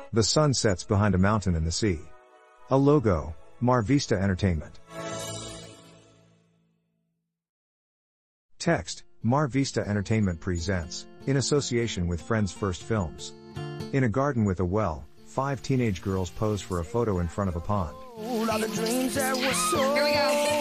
The sun sets behind a mountain in the sea. A logo, Mar Vista Entertainment. Text, Mar Vista Entertainment presents, in association with Friends First Films. In a garden with a well, 5 teenage girls pose for a photo in front of a pond. Here we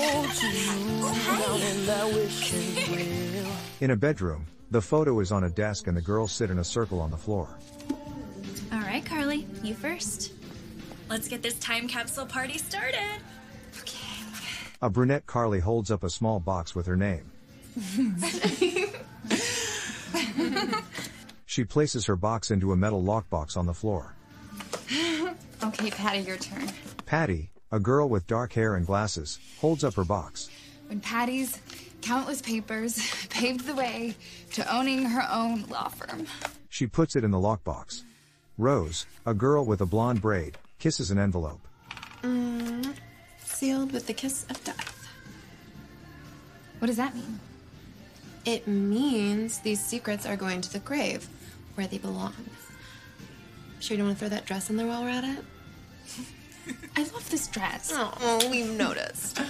go. In a bedroom, the photo is on a desk and the girls sit in a circle on the floor. All right, Carly, you first. Let's get this time capsule party started. Okay. A brunette Carly holds up a small box with her name. She places her box into a metal lockbox on the floor. Okay, Patty, your turn. Patty, a girl with dark hair and glasses, holds up her box. When Patty's countless papers paved the way to owning her own law firm. She puts it in the lockbox. Rose, a girl with a blonde braid, kisses an envelope. Sealed with the kiss of death. What does that mean? It means these secrets are going to the grave, where they belong. Sure you don't want to throw that dress in there while we're at it? I love this dress. Oh, we've noticed.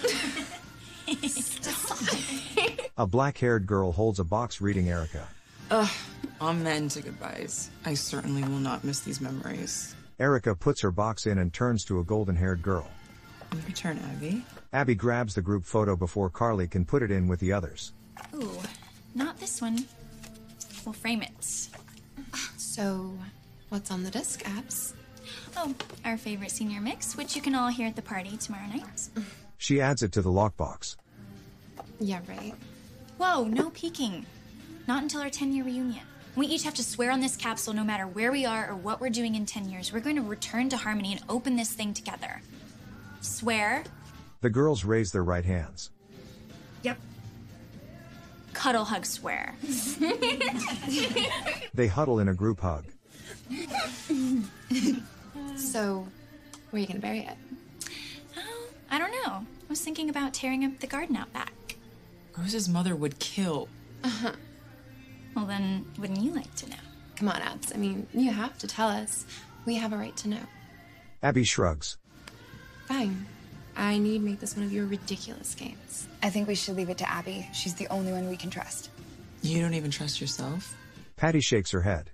A black-haired girl holds a box reading Erica. Ugh, amen to goodbyes. I certainly will not miss these memories. Erica puts her box in and turns to a golden-haired girl. Your turn, Abby. Abby grabs the group photo before Carly can put it in with the others. Ooh, not this one. We'll frame it. So, what's on the disc, Abs? Oh, our favorite senior mix, which you can all hear at the party tomorrow night. She adds it to the lockbox. Yeah, right. Whoa, no peeking. Not until our 10-year reunion. We each have to swear on this capsule no matter where we are or what we're doing in 10 years. We're going to return to Harmony and open this thing together. Swear. The girls raise their right hands. Yep. Cuddle, hug, swear. They huddle in a group hug. So, where are you gonna bury it? Oh, I don't know. I was thinking about tearing up the garden out back. Rose's mother would kill. Well, then, wouldn't you like to know? Come on, Abs. I mean, you have to tell us. We have a right to know. Abby shrugs. Fine. I need to make this one of your ridiculous games. I think we should leave it to Abby. She's the only one we can trust. You don't even trust yourself? Patty shakes her head.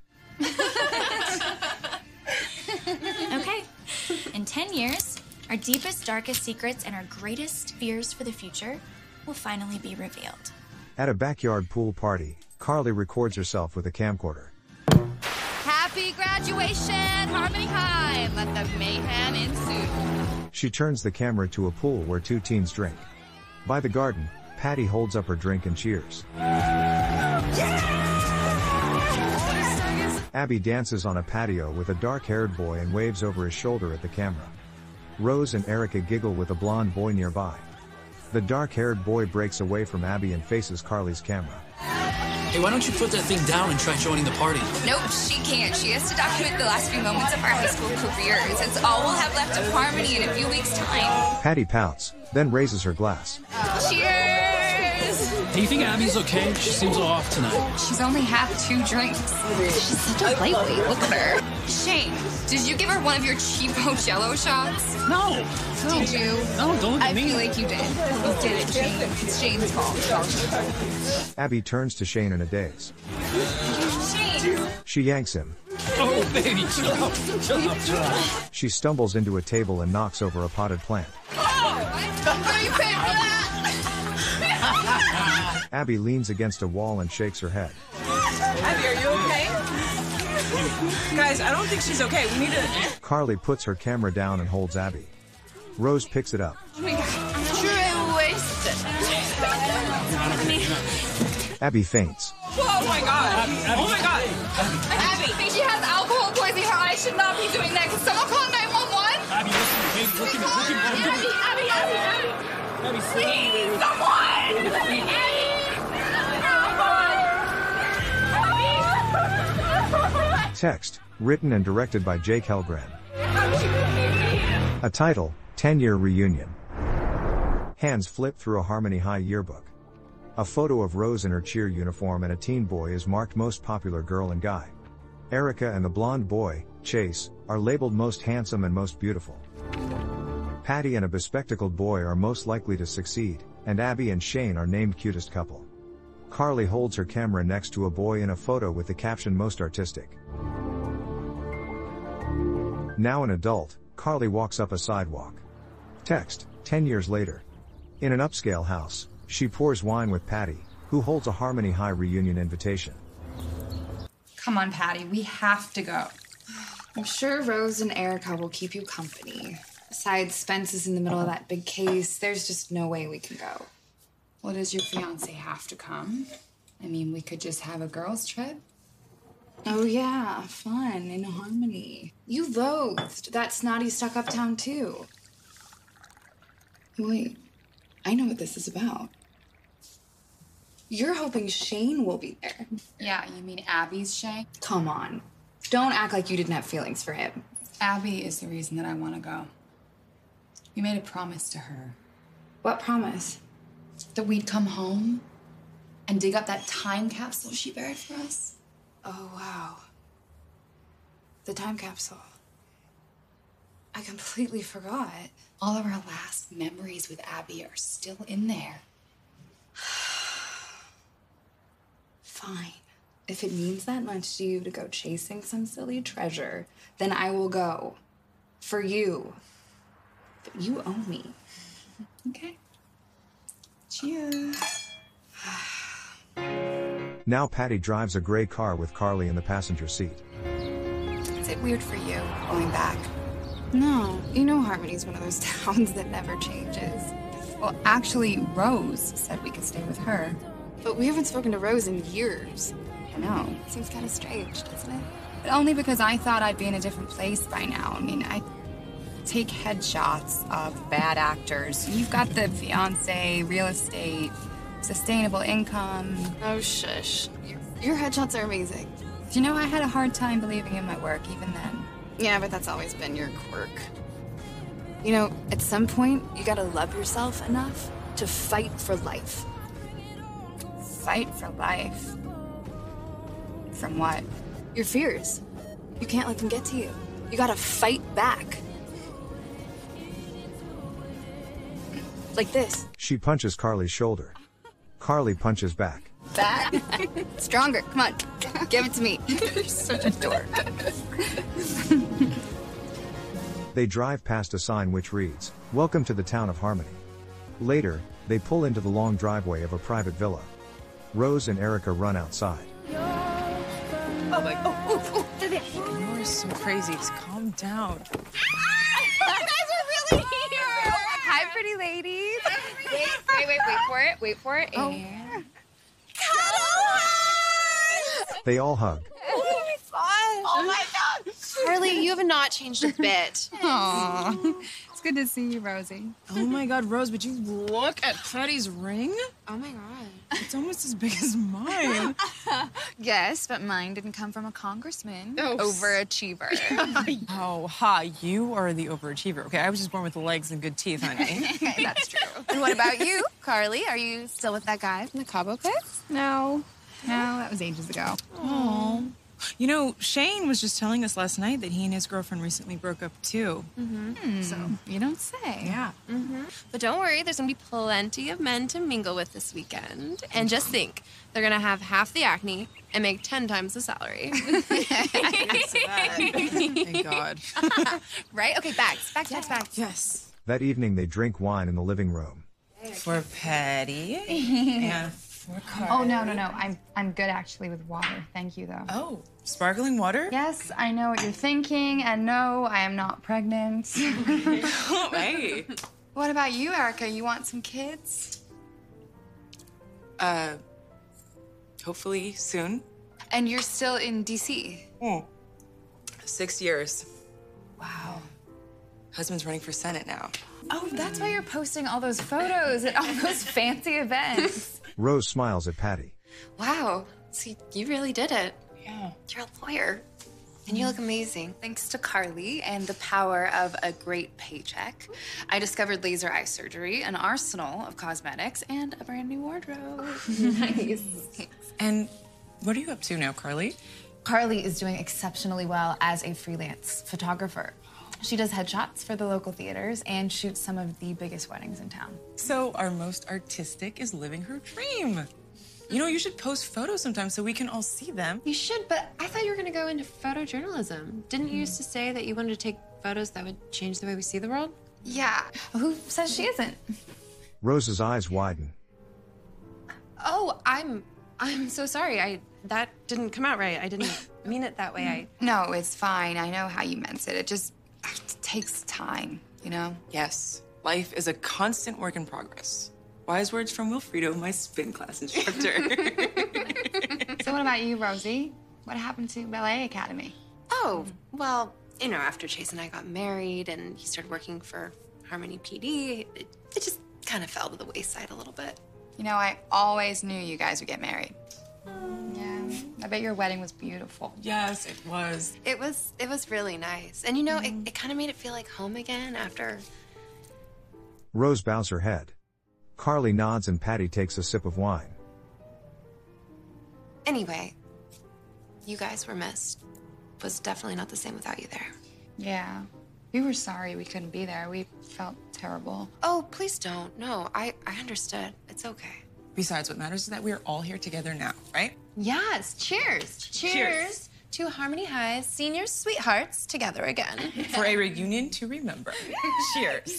Okay. In 10 years, our deepest, darkest secrets and our greatest fears for the future will finally be revealed. At a backyard pool party, Carly records herself with a camcorder. Happy graduation, Harmony High! Let the mayhem ensue. She turns the camera to a pool where 2 teens drink. By the garden, Patty holds up her drink and cheers. Abby dances on a patio with a dark-haired boy and waves over his shoulder at the camera. Rose and Erica giggle with a blonde boy nearby. The dark-haired boy breaks away from Abby and faces Carly's camera. Hey, why don't you put that thing down and try joining the party? Nope, she can't. She has to document the last few moments of our high school careers. It's all we'll have left of Harmony in a few weeks' time. Patty pouts, then raises her glass. Cheers! Do you think Abby's okay? She seems off tonight. She's only had 2 drinks. She's such a lightweight. Look at her. Shane, did you give her one of your cheapo Jello shots? No! Did you? No, don't look at I me. feel like you did. You did it, Shane. It's Shane's fault. Abby turns to Shane in a daze. Shane! She yanks him. Oh, baby, chill out. Chill out. She stumbles into a table and knocks over a potted plant. Are you paying for that? Abby leans against a wall and shakes her head. Abby, are you okay? Guys, I don't think she's okay. We need to... Carly puts her camera down and holds Abby. Rose picks it up. Oh my God. True wasted. Abby faints. Oh my God. Oh my God. Abby, I think she has alcohol poisoning. Her eyes should not be doing that. Can someone call 911? Abby, listen, Abby, please, someone! Text, written and directed by Jake Helgren. A title, 10-Year Reunion. Hands flip through a Harmony High yearbook. A photo of Rose in her cheer uniform and a teen boy is marked most popular girl and guy. Erica and the blonde boy, Chase, are labeled most handsome and most beautiful. Patty and a bespectacled boy are most likely to succeed, and Abby and Shane are named cutest couple. Carly holds her camera next to a boy in a photo with the caption most artistic. Now an adult, Carly walks up a sidewalk. Text, 10 years later. In an upscale house, she pours wine with Patty, who holds a Harmony High reunion invitation. Come on, Patty, we have to go. I'm sure Rose and Erica will keep you company. Besides, Spence is in the middle of that big case. There's just no way we can go. Well, does your fiance have to come? I mean, we could just have a girls' trip. Oh yeah, fun in Harmony. You loathed that snotty stuck-up town too. Wait, I know what this is about. You're hoping Shane will be there. Yeah, you mean Abby's Shay? Come on. Don't act like you didn't have feelings for him. Abby is the reason that I want to go. We made a promise to her. What promise? That we'd come home and dig up that time capsule she buried for us. Oh, wow. The time capsule. I completely forgot. All of our last memories with Abby are still in there. Fine. If it means that much to you to go chasing some silly treasure, then I will go. For you. But you owe me. Okay. Cheers. Now Patty drives a gray car with Carly in the passenger seat. Is it weird for you going back? No, you know Harmony's one of those towns that never changes. Well, actually, Rose said we could stay with her. But we haven't spoken to Rose in years. I know. Seems kind of strange, doesn't it? But only because I thought I'd be in a different place by now. I mean, I take headshots of bad actors. You've got the fiance, real estate, sustainable income. Oh, shush. Your headshots are amazing. You know, I had a hard time believing in my work even then. Yeah, but that's always been your quirk. You know, at some point, you gotta love yourself enough to fight for life. Fight for life. From what? Your fears. You can't let them get to you. You gotta fight back. Like this. She punches Carly's shoulder. Carly punches back. That? Stronger. Come on. Give it to me. You're such a dork. They drive past a sign which reads, "Welcome to the town of Harmony." Later, they pull into the long driveway of a private villa. Rose and Erica run outside. Oh my god. You're so crazy. Just calm down. You guys are really here. Hi, pretty ladies. Wait for it. Oh. And... They all hug. Oh my god! Carly, you have not changed a bit. Aw. It's good to see you, Rosie. Oh my god, Rose, would you look at Patty's ring? Oh my god. It's almost as big as mine. Yes, but mine didn't come from a congressman. Oh. Overachiever. Oh, ha, you are the overachiever. Okay, I was just born with the legs and good teeth, honey. Okay, that's true. And what about you, Carly? Are you still with that guy from the Cabo pics? No, that was ages ago. Oh. You know, Shane was just telling us last night that he and his girlfriend recently broke up, too. So, you don't say. Yeah. But don't worry, there's gonna be plenty of men to mingle with this weekend. And just think, they're gonna have half the acne and make 10 times the salary. Thank God. Right? Okay, bags. Yes. That evening they drink wine in the living room. For Patty and for Carly. Oh, no. I'm good, actually, with water. Thank you, though. Oh, sparkling water? Yes, I know what you're thinking, and no, I am not pregnant. Hey. What about you, Erica? You want some kids? Hopefully soon. And you're still in D.C.? 6 years. Wow. Husband's running for Senate now. Oh, that's why you're posting all those photos at all those fancy events. Rose smiles at Patty. Wow. See, you really did it. Yeah. You're a lawyer. And you look amazing. Thanks to Carly and the power of a great paycheck, I discovered laser eye surgery, an arsenal of cosmetics, and a brand new wardrobe. Nice. And what are you up to now, Carly? Carly is doing exceptionally well as a freelance photographer. She does headshots for the local theaters and shoots some of the biggest weddings in town. So our most artistic is living her dream. You know, you should post photos sometimes so we can all see them. You should, but I thought you were gonna go into photojournalism. Didn't you used to say that you wanted to take photos that would change the way we see the world? Yeah. Who says she isn't? Rose's eyes widen. Oh, I'm so sorry. That didn't come out right. I didn't mean it that way. No, it's fine. I know how you meant it. It just takes time, you know? Yes, life is a constant work in progress. Wise words from Wilfredo, my spin class instructor. So what about you, Rosie? What happened to Ballet Academy? Oh, well, you know, after Chase and I got married and he started working for Harmony PD, it just kind of fell to the wayside a little bit. You know, I always knew you guys would get married. Yeah, I bet your wedding was beautiful. Yes, it was. It was really nice. And you know, it kind of made it feel like home again after. Rose bows her head. Carly nods and Patty takes a sip of wine. Anyway, you guys were missed. It was definitely not the same without you there. Yeah, we were sorry we couldn't be there. We felt terrible. Oh, please don't. No, I understood. It's okay. Besides, what matters is that we're all here together now, right? Yes, cheers. Cheers to Harmony High's senior sweethearts together again. For a reunion to remember. Cheers.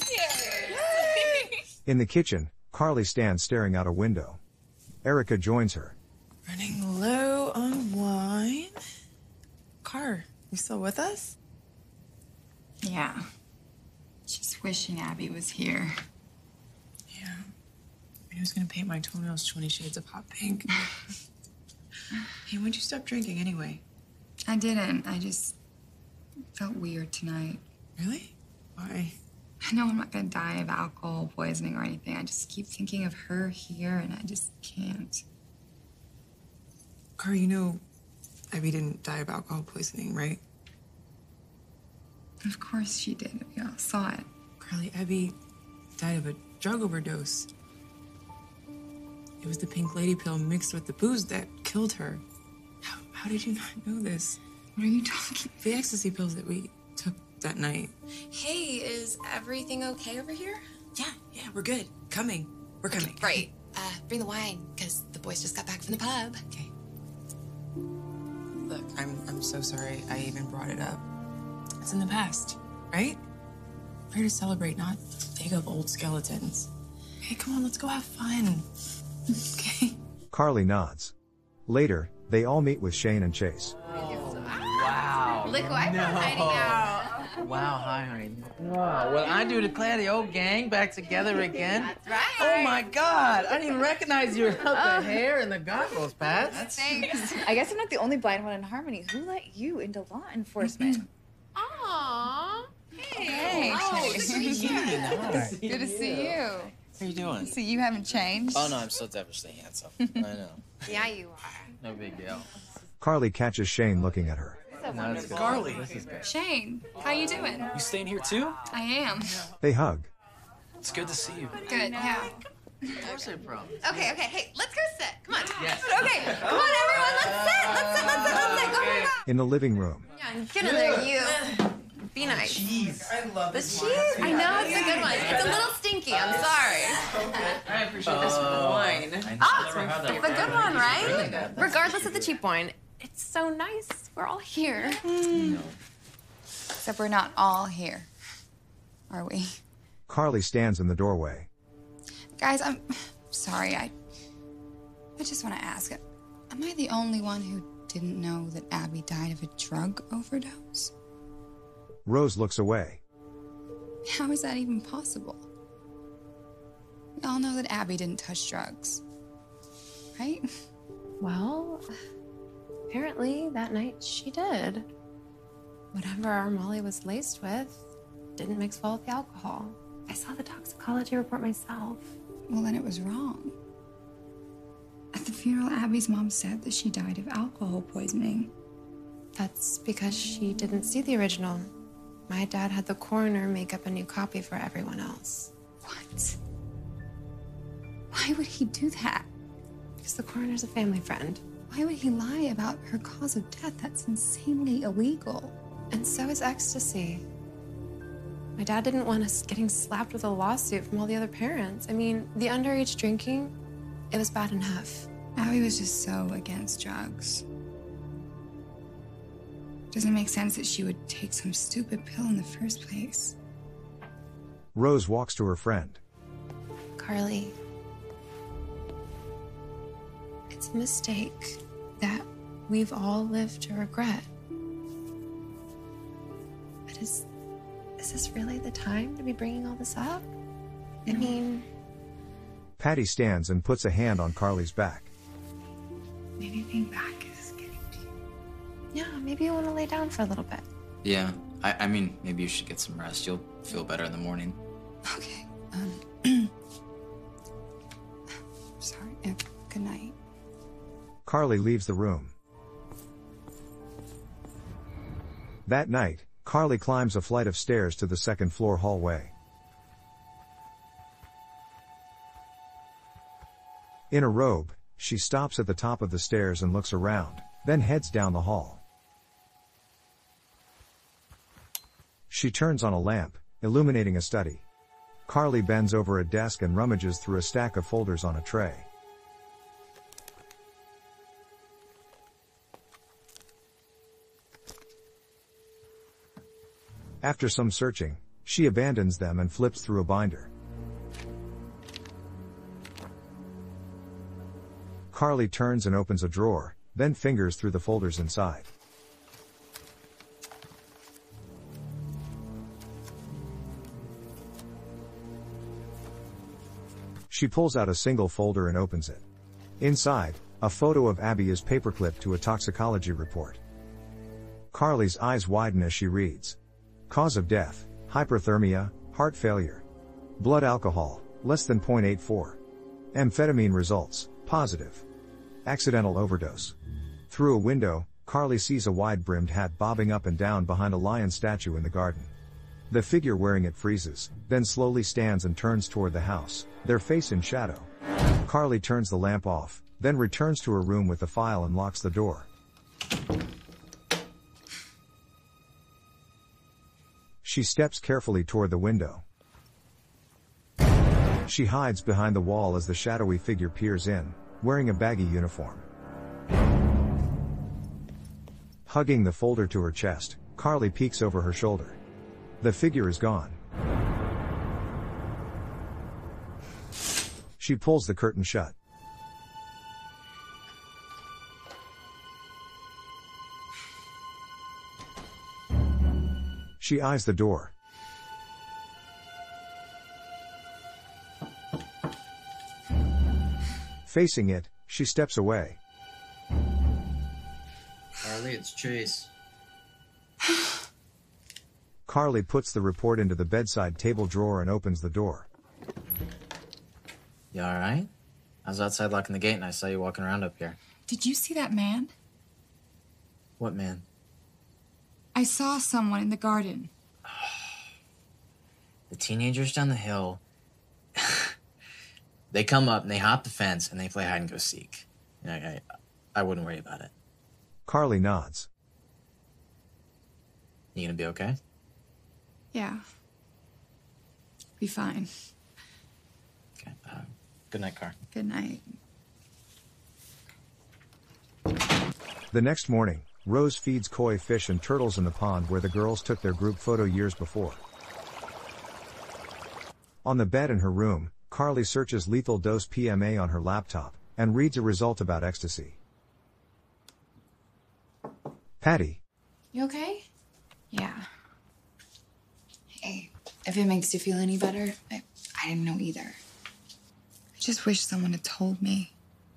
In the kitchen, Carly stands staring out a window. Erica joins her. Running low on wine. Car, you still with us? Yeah. Just wishing Abby was here. Yeah. I was gonna paint my toenails 20 shades of hot pink. Hey, when'd you stop drinking anyway? I didn't. I just felt weird tonight. Really? Why? I know I'm not gonna die of alcohol poisoning or anything. I just keep thinking of her here and I just can't. Car, you know Abby didn't die of alcohol poisoning, right? Of course she did. We all saw it. Carly, Abby died of a drug overdose. It was the pink lady pill mixed with the booze that killed her. How did you not know this? What are you talking about? The ecstasy pills that we took that night. Hey, is everything okay over here? Yeah, we're good. Coming. We're coming. Okay, right. Bring the wine, because the boys just got back from the pub. Okay. Look, I'm so sorry I even brought it up. It's in the past, right? We're here to celebrate, not dig up old skeletons. Hey, come on, let's go have fun. Okay? Carly nods. Later, they all meet with Shane and Chase. Wow. Look who I found hiding out. Wow, hi, honey. Wow, well, I do declare the old gang back together again. That's right. Oh, my God. I didn't even recognize you without the hair and the goggles, Pat. Thanks. I guess I'm not the only blind one in Harmony. Who let you into law enforcement? Aww. Hey. Oh, good to meet you. Hi. Good to see you. How you doing? So you haven't changed? Oh, no, I'm so devilishly handsome. I know. Yeah, you are. No big deal. Carly catches Shane looking at her. No, it's good. Carly. This is good. Shane, how you doing? You staying here too? I am. They hug. It's good to see you. Good, yeah. Where's it from? Okay, hey, let's go sit. Come on. Yes. Okay, come on, everyone, let's sit. Go. In the living room, Yeah, get in there, you. Be nice. Cheese. I love The cheese? I know, it's a good one. It's a little stinky, I'm sorry. I appreciate this wine. It's a good one, right? Regardless of the cheap wine, it's so nice. We're all here. Except we're not all here, are we? Carly stands in the doorway. Guys, I'm sorry. I just want to ask, am I the only one who didn't know that Abby died of a drug overdose? Rose looks away. How is that even possible? We all know that Abby didn't touch drugs, right? Well, apparently that night she did. Whatever our Molly was laced with didn't mix well with the alcohol. I saw the toxicology report myself. Well, then it was wrong. At the funeral, Abby's mom said that she died of alcohol poisoning. That's because she didn't see the original. My dad had the coroner make up a new copy for everyone else. What? Why would he do that? Because the coroner's a family friend. Why would he lie about her cause of death? That's insanely illegal. And so is ecstasy. My dad didn't want us getting slapped with a lawsuit from all the other parents. I mean, the underage drinking, it was bad enough. Abby was just so against drugs. Doesn't make sense that she would take some stupid pill in the first place. Rose walks to her friend. Carly, it's a mistake that we've all lived to regret. But is this really the time to be bringing all this up? I mean... Patty stands and puts a hand on Carly's back. Maybe being back is getting to you. Yeah, maybe you want to lay down for a little bit. Yeah, I mean, maybe you should get some rest. You'll feel better in the morning. Okay, sorry, good night. Carly leaves the room. That night, Carly climbs a flight of stairs to the second-floor hallway. In a robe, she stops at the top of the stairs and looks around, then heads down the hall. She turns on a lamp, illuminating a study. Carly bends over a desk and rummages through a stack of folders on a tray. After some searching, she abandons them and flips through a binder. Carly turns and opens a drawer, then fingers through the folders inside. She pulls out a single folder and opens it. Inside, a photo of Abby is paperclipped to a toxicology report. Carly's eyes widen as she reads. Cause of death, hyperthermia, heart failure. Blood alcohol, less than 0.84. Amphetamine results, positive. Accidental overdose. Through a window, Carly sees a wide-brimmed hat bobbing up and down behind a lion statue in the garden. The figure wearing it freezes, then slowly stands and turns toward the house, their face in shadow. Carly turns the lamp off, then returns to her room with the file and locks the door. She steps carefully toward the window. She hides behind the wall as the shadowy figure peers in, wearing a baggy uniform. Hugging the folder to her chest, Carly peeks over her shoulder. The figure is gone. She pulls the curtain shut. She eyes the door. Facing it, she steps away. Carly, it's Chase. Carly puts the report into the bedside table drawer and opens the door. You alright? I was outside locking the gate and I saw you walking around up here. Did you see that man? What man? I saw someone in the garden. The teenagers down the hill. They come up and they hop the fence and they play hide and go seek. You know, I wouldn't worry about it. Carly nods. You gonna be okay? Yeah. Be fine. Okay. Good night, Car. Good night. The next morning, Rose feeds koi fish and turtles in the pond where the girls took their group photo years before. On the bed in her room, Carly searches lethal dose PMA on her laptop and reads a result about ecstasy. Patty. You okay? Yeah. Hey, if it makes you feel any better, I didn't know either. I just wish someone had told me.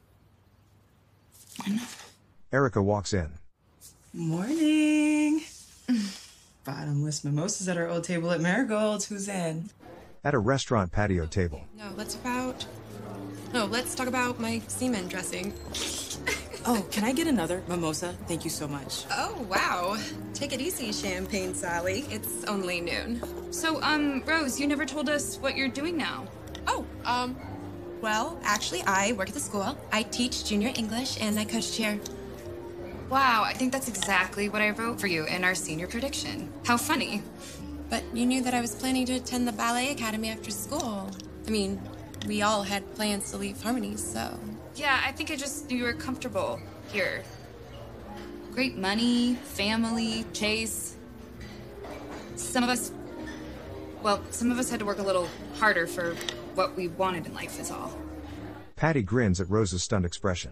I know. Erica walks in. Morning. Bottomless mimosas at our old table at Marigold's. Who's in? At a restaurant patio table. Let's talk about my semen dressing. Oh, can I get another mimosa? Thank you so much. Oh, wow. Take it easy, Champagne Sally. It's only noon. So, Rose, you never told us what you're doing now. Well, actually, I work at the school. I teach junior English, and I coach cheer. Wow, I think that's exactly what I wrote for you in our senior prediction. How funny. But you knew that I was planning to attend the ballet academy after school. I mean, we all had plans to leave Harmony, so... Yeah, I think I just knew you were comfortable here. Great money, family, Chase. Some of us had to work a little harder for what we wanted in life is all. Patty grins at Rose's stunned expression.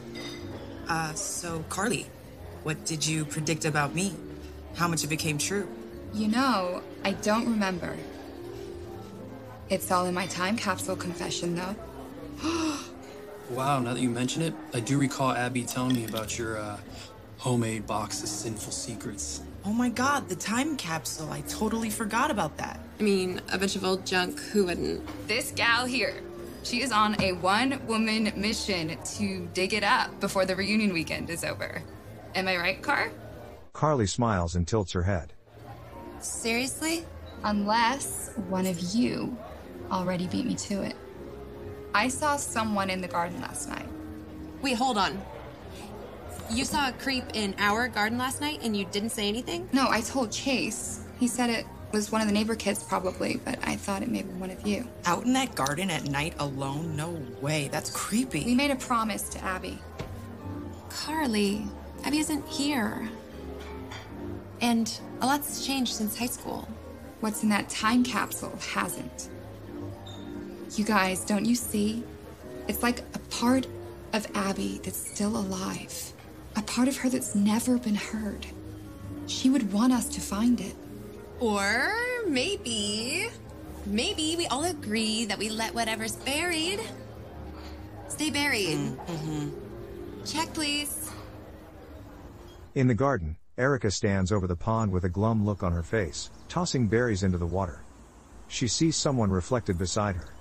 So Carly, what did you predict about me? How much of it came true? You know, I don't remember. It's all in my time capsule confession, though. Wow, now that you mention it, I do recall Abby telling me about your homemade box of sinful secrets. Oh my God, the time capsule. I totally forgot about that. I mean, a bunch of old junk, who wouldn't? This gal here, she is on a one-woman mission to dig it up before the reunion weekend is over. Am I right, Car? Carly smiles and tilts her head. Seriously? Unless one of you already beat me to it. I saw someone in the garden last night. Wait, hold on. You saw a creep in our garden last night and you didn't say anything? No, I told Chase. He said it was one of the neighbor kids probably, but I thought it may be one of you. Out in that garden at night alone? No way, that's creepy. We made a promise to Abby. Carly, Abby isn't here. And a lot's changed since high school. What's in that time capsule hasn't. You guys, don't you see? It's like a part of Abby that's still alive. A part of her that's never been heard. She would want us to find it. Or maybe we all agree that we let whatever's buried stay buried. Mm-hmm. Check, please. In the garden, Erica stands over the pond with a glum look on her face, tossing berries into the water. She sees someone reflected beside her.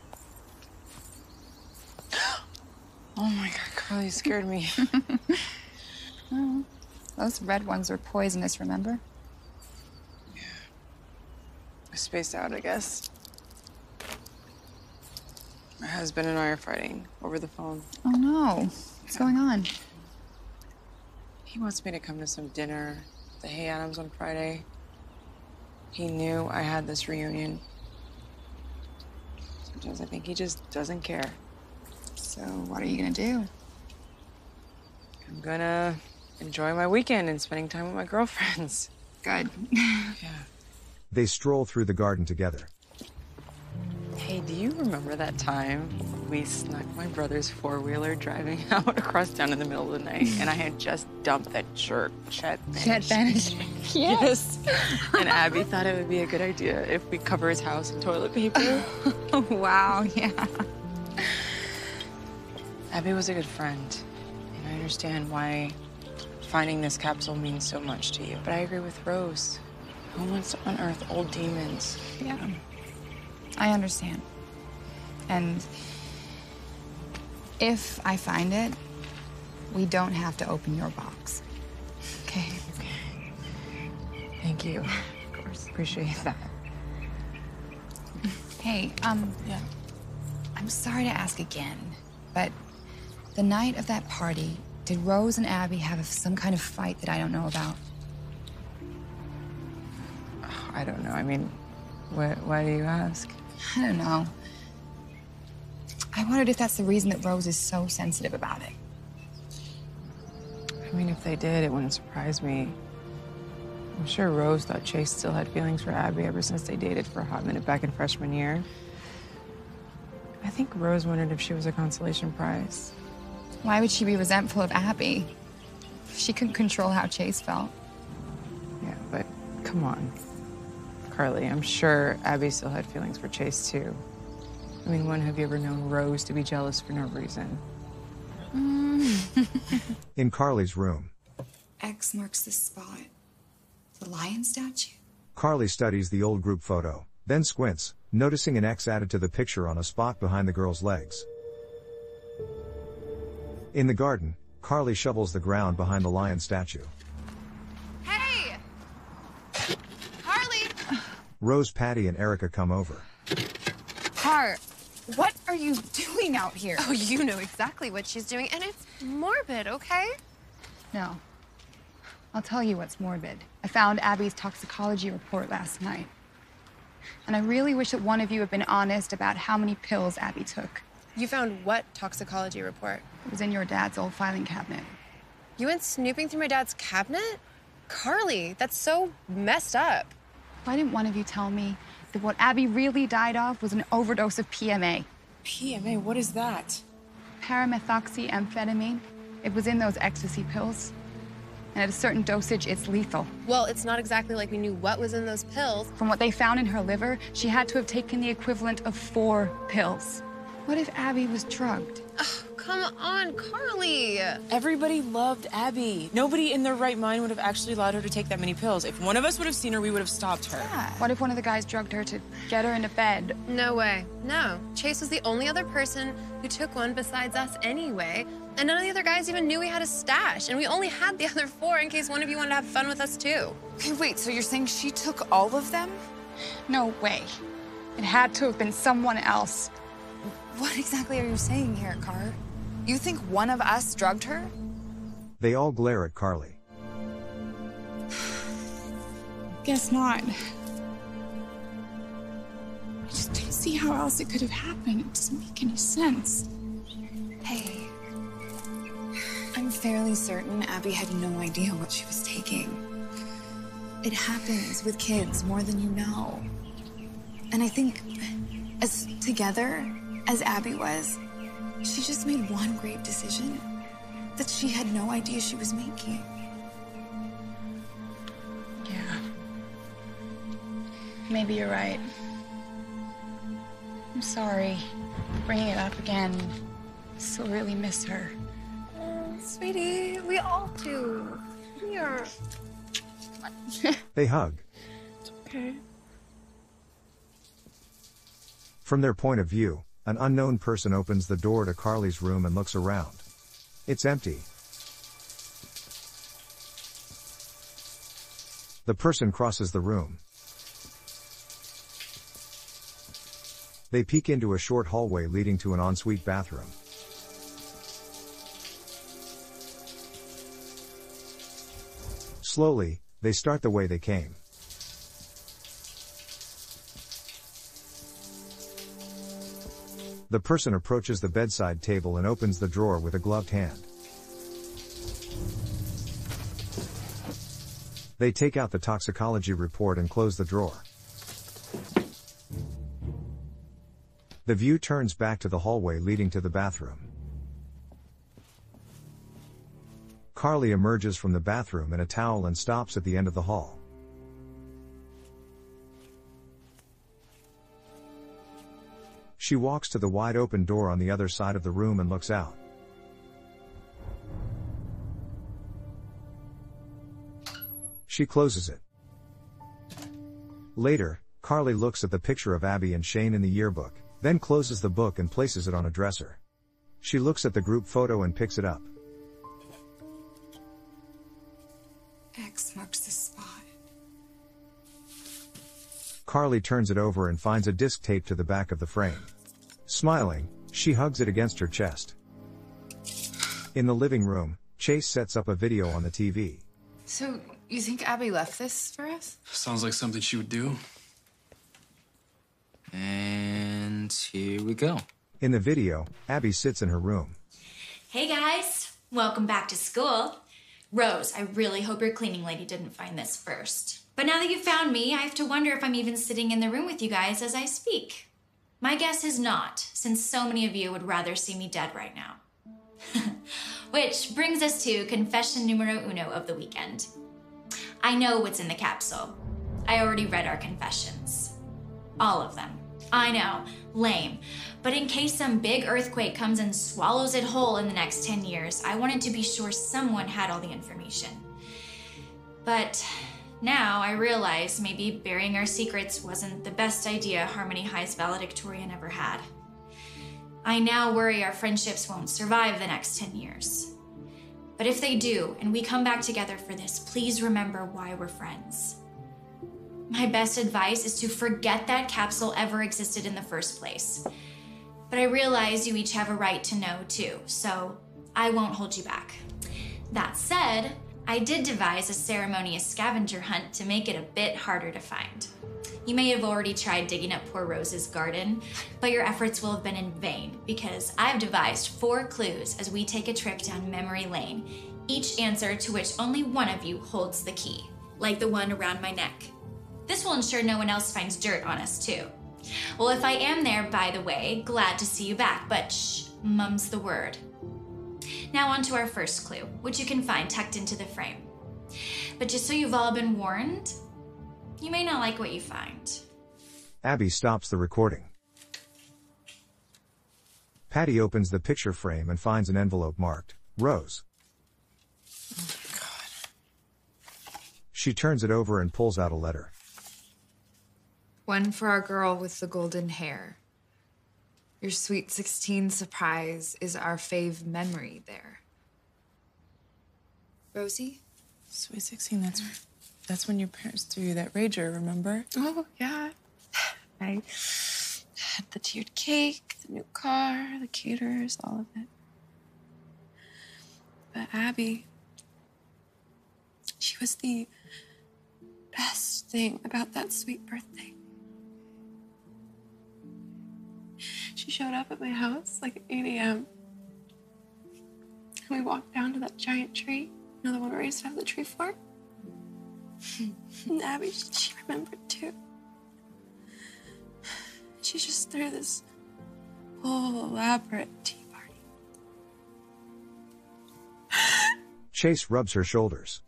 Oh my God, Carly, you scared me. Oh, those red ones are poisonous, remember? Yeah. I spaced out, I guess. My husband and I are fighting over the phone. Oh no, what's going on? He wants me to come to some dinner at the Hay Adams on Friday. He knew I had this reunion. Sometimes I think he just doesn't care. So what are you gonna do? I'm gonna enjoy my weekend and spending time with my girlfriends. Good. Yeah. They stroll through the garden together. Hey, do you remember that time we snuck my brother's four-wheeler driving out across town in the middle of the night, and I had just dumped that jerk, Chet Banish? Yes. And Abby thought it would be a good idea if we cover his house in toilet paper. Wow, yeah. Abby was a good friend, and I understand why finding this capsule means so much to you. But I agree with Rose. Who wants to unearth old demons? Yeah. I understand. And if I find it, we don't have to open your box. Okay? Thank you. Of course. Appreciate that. Hey, yeah. I'm sorry to ask again, but the night of that party, did Rose and Abby have some kind of fight that I don't know about? I don't know. I mean, why do you ask? I don't know. I wondered if that's the reason that Rose is so sensitive about it. I mean, if they did, it wouldn't surprise me. I'm sure Rose thought Chase still had feelings for Abby ever since they dated for a hot minute back in freshman year. I think Rose wondered if she was a consolation prize. Why would she be resentful of Abby? She couldn't control how Chase felt. Yeah, but come on. Carly, I'm sure Abby still had feelings for Chase, too. I mean, when have you ever known Rose to be jealous for no reason? In Carly's room, X marks the spot. The lion statue? Carly studies the old group photo, then squints, noticing an X added to the picture on a spot behind the girl's legs. In the garden, Carly shovels the ground behind the lion statue. Hey! Carly! Rose, Patty, and Erica come over. Car, what are you doing out here? Oh, you know exactly what she's doing, and it's morbid, okay? No. I'll tell you what's morbid. I found Abby's toxicology report last night. And I really wish that one of you had been honest about how many pills Abby took. You found what toxicology report? It was in your dad's old filing cabinet. You went snooping through my dad's cabinet? Carly, that's so messed up. Why didn't one of you tell me that what Abby really died of was an overdose of PMA? PMA, what is that? Paramethoxyamphetamine. It was in those ecstasy pills. And at a certain dosage, it's lethal. Well, it's not exactly like we knew what was in those pills. From what they found in her liver, she had to have taken the equivalent of 4 pills. What if Abby was drugged? Oh, come on, Carly. Everybody loved Abby. Nobody in their right mind would have actually allowed her to take that many pills. If one of us would have seen her, we would have stopped her. Yeah. What if one of the guys drugged her to get her into bed? No way. No. Chase was the only other person who took one besides us anyway. And none of the other guys even knew we had a stash. And we only had the other 4 in case one of you wanted to have fun with us too. Okay, wait, so you're saying she took all of them? No way. It had to have been someone else. What exactly are you saying here, Car? You think one of us drugged her? They all glare at Carly. Guess not. I just don't see how else it could have happened. It doesn't make any sense. Hey, I'm fairly certain Abby had no idea what she was taking. It happens with kids more than you know. And I think as together as Abby was, she just made one great decision that she had no idea she was making. Yeah. Maybe you're right. I'm sorry for bringing it up again. I still really miss her. Sweetie, we all do. Here. They hug. It's okay. From their point of view, an unknown person opens the door to Carly's room and looks around. It's empty. The person crosses the room. They peek into a short hallway leading to an ensuite bathroom. Slowly, they start the way they came. The person approaches the bedside table and opens the drawer with a gloved hand. They take out the toxicology report and close the drawer. The view turns back to the hallway leading to the bathroom. Carly emerges from the bathroom in a towel and stops at the end of the hall. She walks to the wide open door on the other side of the room and looks out. She closes it. Later, Carly looks at the picture of Abby and Shane in the yearbook, then closes the book and places it on a dresser. She looks at the group photo and picks it up. X marks the spot. Carly turns it over and finds a disc taped to the back of the frame. Smiling, she hugs it against her chest. In the living room, Chase sets up a video on the TV. So, you think Abby left this for us? Sounds like something she would do. And here we go. In the video, Abby sits in her room. Hey guys, welcome back to school. Rose, I really hope your cleaning lady didn't find this first. But now that you found me, I have to wonder if I'm even sitting in the room with you guys as I speak. My guess is not, since so many of you would rather see me dead right now. Which brings us to confession numero uno of the weekend. I know what's in the capsule. I already read our confessions. All of them. I know, lame. But in case some big earthquake comes and swallows it whole in the next 10 years, I wanted to be sure someone had all the information. But now I realize maybe burying our secrets wasn't the best idea Harmony High's valedictorian ever had. I now worry our friendships won't survive the next 10 years. But if they do, and we come back together for this, please remember why we're friends. My best advice is to forget that capsule ever existed in the first place. But I realize you each have a right to know too, so I won't hold you back. That said, I did devise a ceremonious scavenger hunt to make it a bit harder to find. You may have already tried digging up poor Rose's garden, but your efforts will have been in vain because I've devised 4 clues as we take a trip down memory lane, each answer to which only one of you holds the key, like the one around my neck. This will ensure no one else finds dirt on us too. Well, if I am there, by the way, glad to see you back, but shh, mum's the word. Now on to our first clue, which you can find tucked into the frame. But just so you've all been warned, you may not like what you find. Abby stops the recording. Patty opens the picture frame and finds an envelope marked Rose. Oh my God. She turns it over and pulls out a letter. One for our girl with the golden hair. Your sweet 16 surprise is our fave memory there. Rosie? Sweet 16, that's when your parents threw you that rager, remember? Oh, yeah. I had the tiered cake, the new car, the caterers, all of it. But Abby, she was the best thing about that sweet birthday. She showed up at my house like at 8 a.m. And we walked down to that giant tree. You know, the one where I used to have the tree fort? And Abby, she remembered too. She just threw this whole elaborate tea party. Chase rubs her shoulders.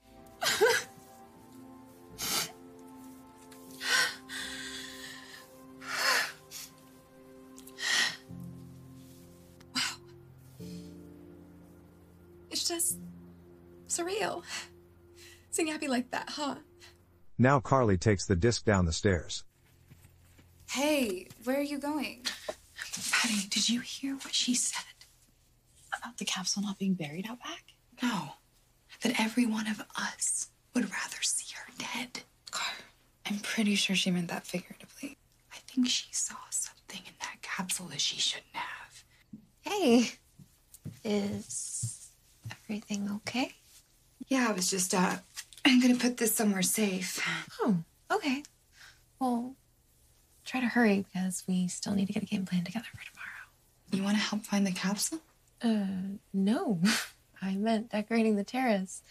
It's just surreal. Seeing Abby like that, huh? Now Carly takes the disc down the stairs. Hey, where are you going? Patty, did you hear what she said? About the capsule not being buried out back? No. That every one of us would rather see her dead. I'm pretty sure she meant that figuratively. I think she saw something in that capsule that she shouldn't have. Hey, is everything okay? Yeah, I was just, I'm gonna put this somewhere safe. Oh, okay. Well, try to hurry because we still need to get a game plan together for tomorrow. You want to help find the capsule? No. I meant decorating the terrace.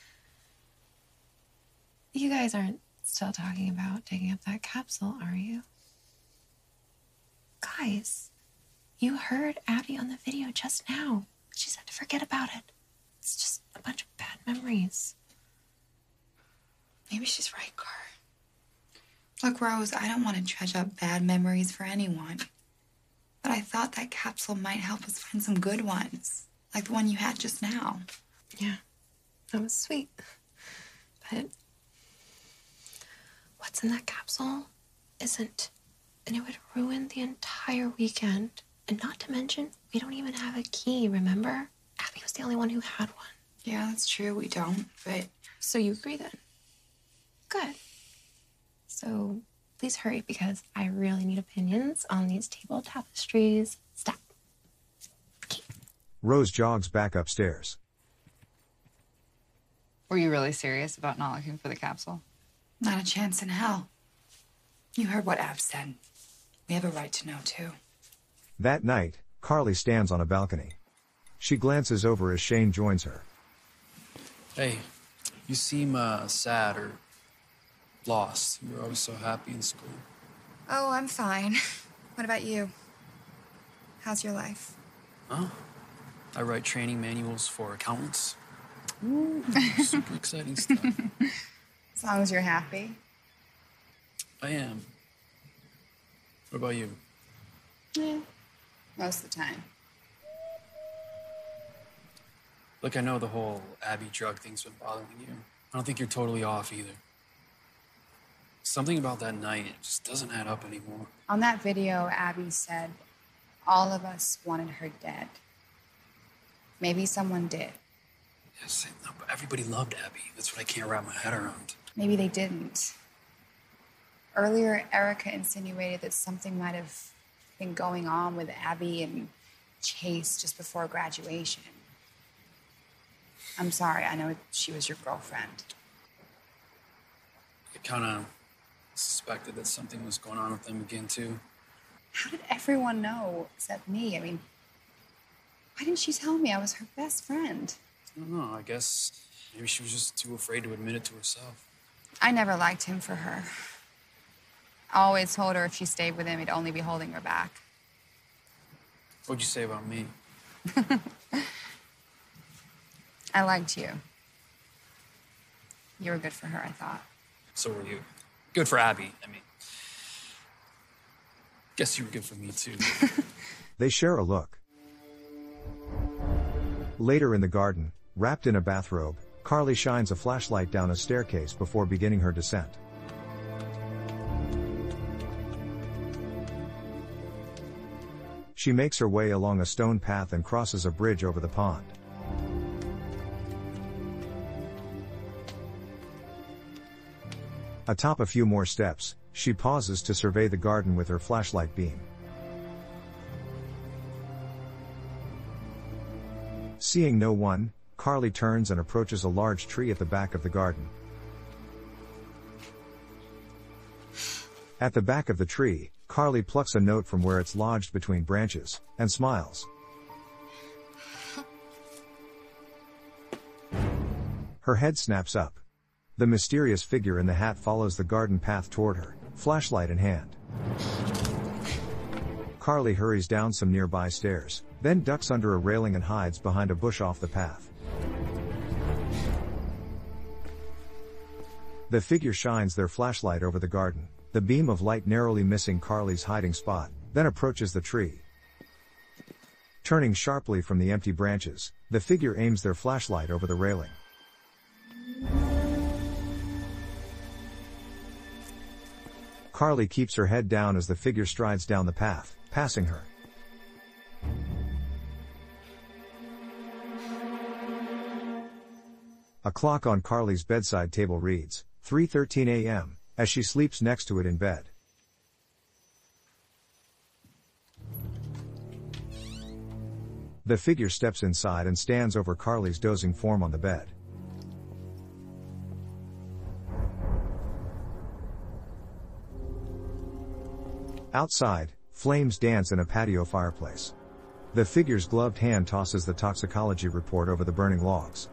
You guys aren't still talking about digging up that capsule, are you? Guys, you heard Abby on the video just now. She said to forget about it. It's just a bunch of bad memories. Maybe she's right, Car. Look, Rose, I don't want to dredge up bad memories for anyone. But I thought that capsule might help us find some good ones, like the one you had just now. Yeah, that was sweet. But what's in that capsule isn't. And it would ruin the entire weekend. And not to mention, we don't even have a key, remember? Abby was the only one who had one. Yeah, that's true. We don't, but... So you agree then? Good. So please hurry because I really need opinions on these table tapestries. Stop. Okay. Rose jogs back upstairs. Were you really serious about not looking for the capsule? Not a chance in hell. You heard what Ab said. We have a right to know, too. That night, Carly stands on a balcony. She glances over as Shane joins her. Hey, you seem sad or lost. You were always so happy in school. Oh, I'm fine. What about you? How's your life? Huh? I write training manuals for accountants. Ooh, super exciting stuff. As long as you're happy. I am. What about you? Yeah, most of the time. Look, I know the whole Abby drug thing's been bothering you. I don't think you're totally off either. Something about that night, it just doesn't add up anymore. On that video, Abby said, all of us wanted her dead. Maybe someone did. Yes, no, but everybody loved Abby. That's what I can't wrap my head around. Maybe they didn't. Earlier, Erica insinuated that something might have been going on with Abby and Chase just before graduation. I'm sorry. I know she was your girlfriend. I kind of suspected that something was going on with them again, too. How did everyone know except me? I mean, why didn't she tell me I was her best friend? I don't know. I guess maybe she was just too afraid to admit it to herself. I never liked him for her. I always told her if she stayed with him, he'd only be holding her back. What'd you say about me? I liked you. You were good for her, I thought. So were you. Good for Abby. I mean, guess you were good for me, too. They share a look. Later in the garden, wrapped in a bathrobe, Carly shines a flashlight down a staircase before beginning her descent. She makes her way along a stone path and crosses a bridge over the pond. Atop a few more steps, she pauses to survey the garden with her flashlight beam. Seeing no one, Carly turns and approaches a large tree at the back of the garden. At the back of the tree, Carly plucks a note from where it's lodged between branches, and smiles. Her head snaps up. The mysterious figure in the hat follows the garden path toward her, flashlight in hand. Carly hurries down some nearby stairs, then ducks under a railing and hides behind a bush off the path. The figure shines their flashlight over the garden, the beam of light narrowly missing Carly's hiding spot, then approaches the tree. Turning sharply from the empty branches, the figure aims their flashlight over the railing. Carly keeps her head down as the figure strides down the path, passing her. A clock on Carly's bedside table reads 3:13 a.m. as she sleeps next to it in bed. The figure steps inside and stands over Carly's dozing form on the bed. Outside, flames dance in a patio fireplace. The figure's gloved hand tosses the toxicology report over the burning logs.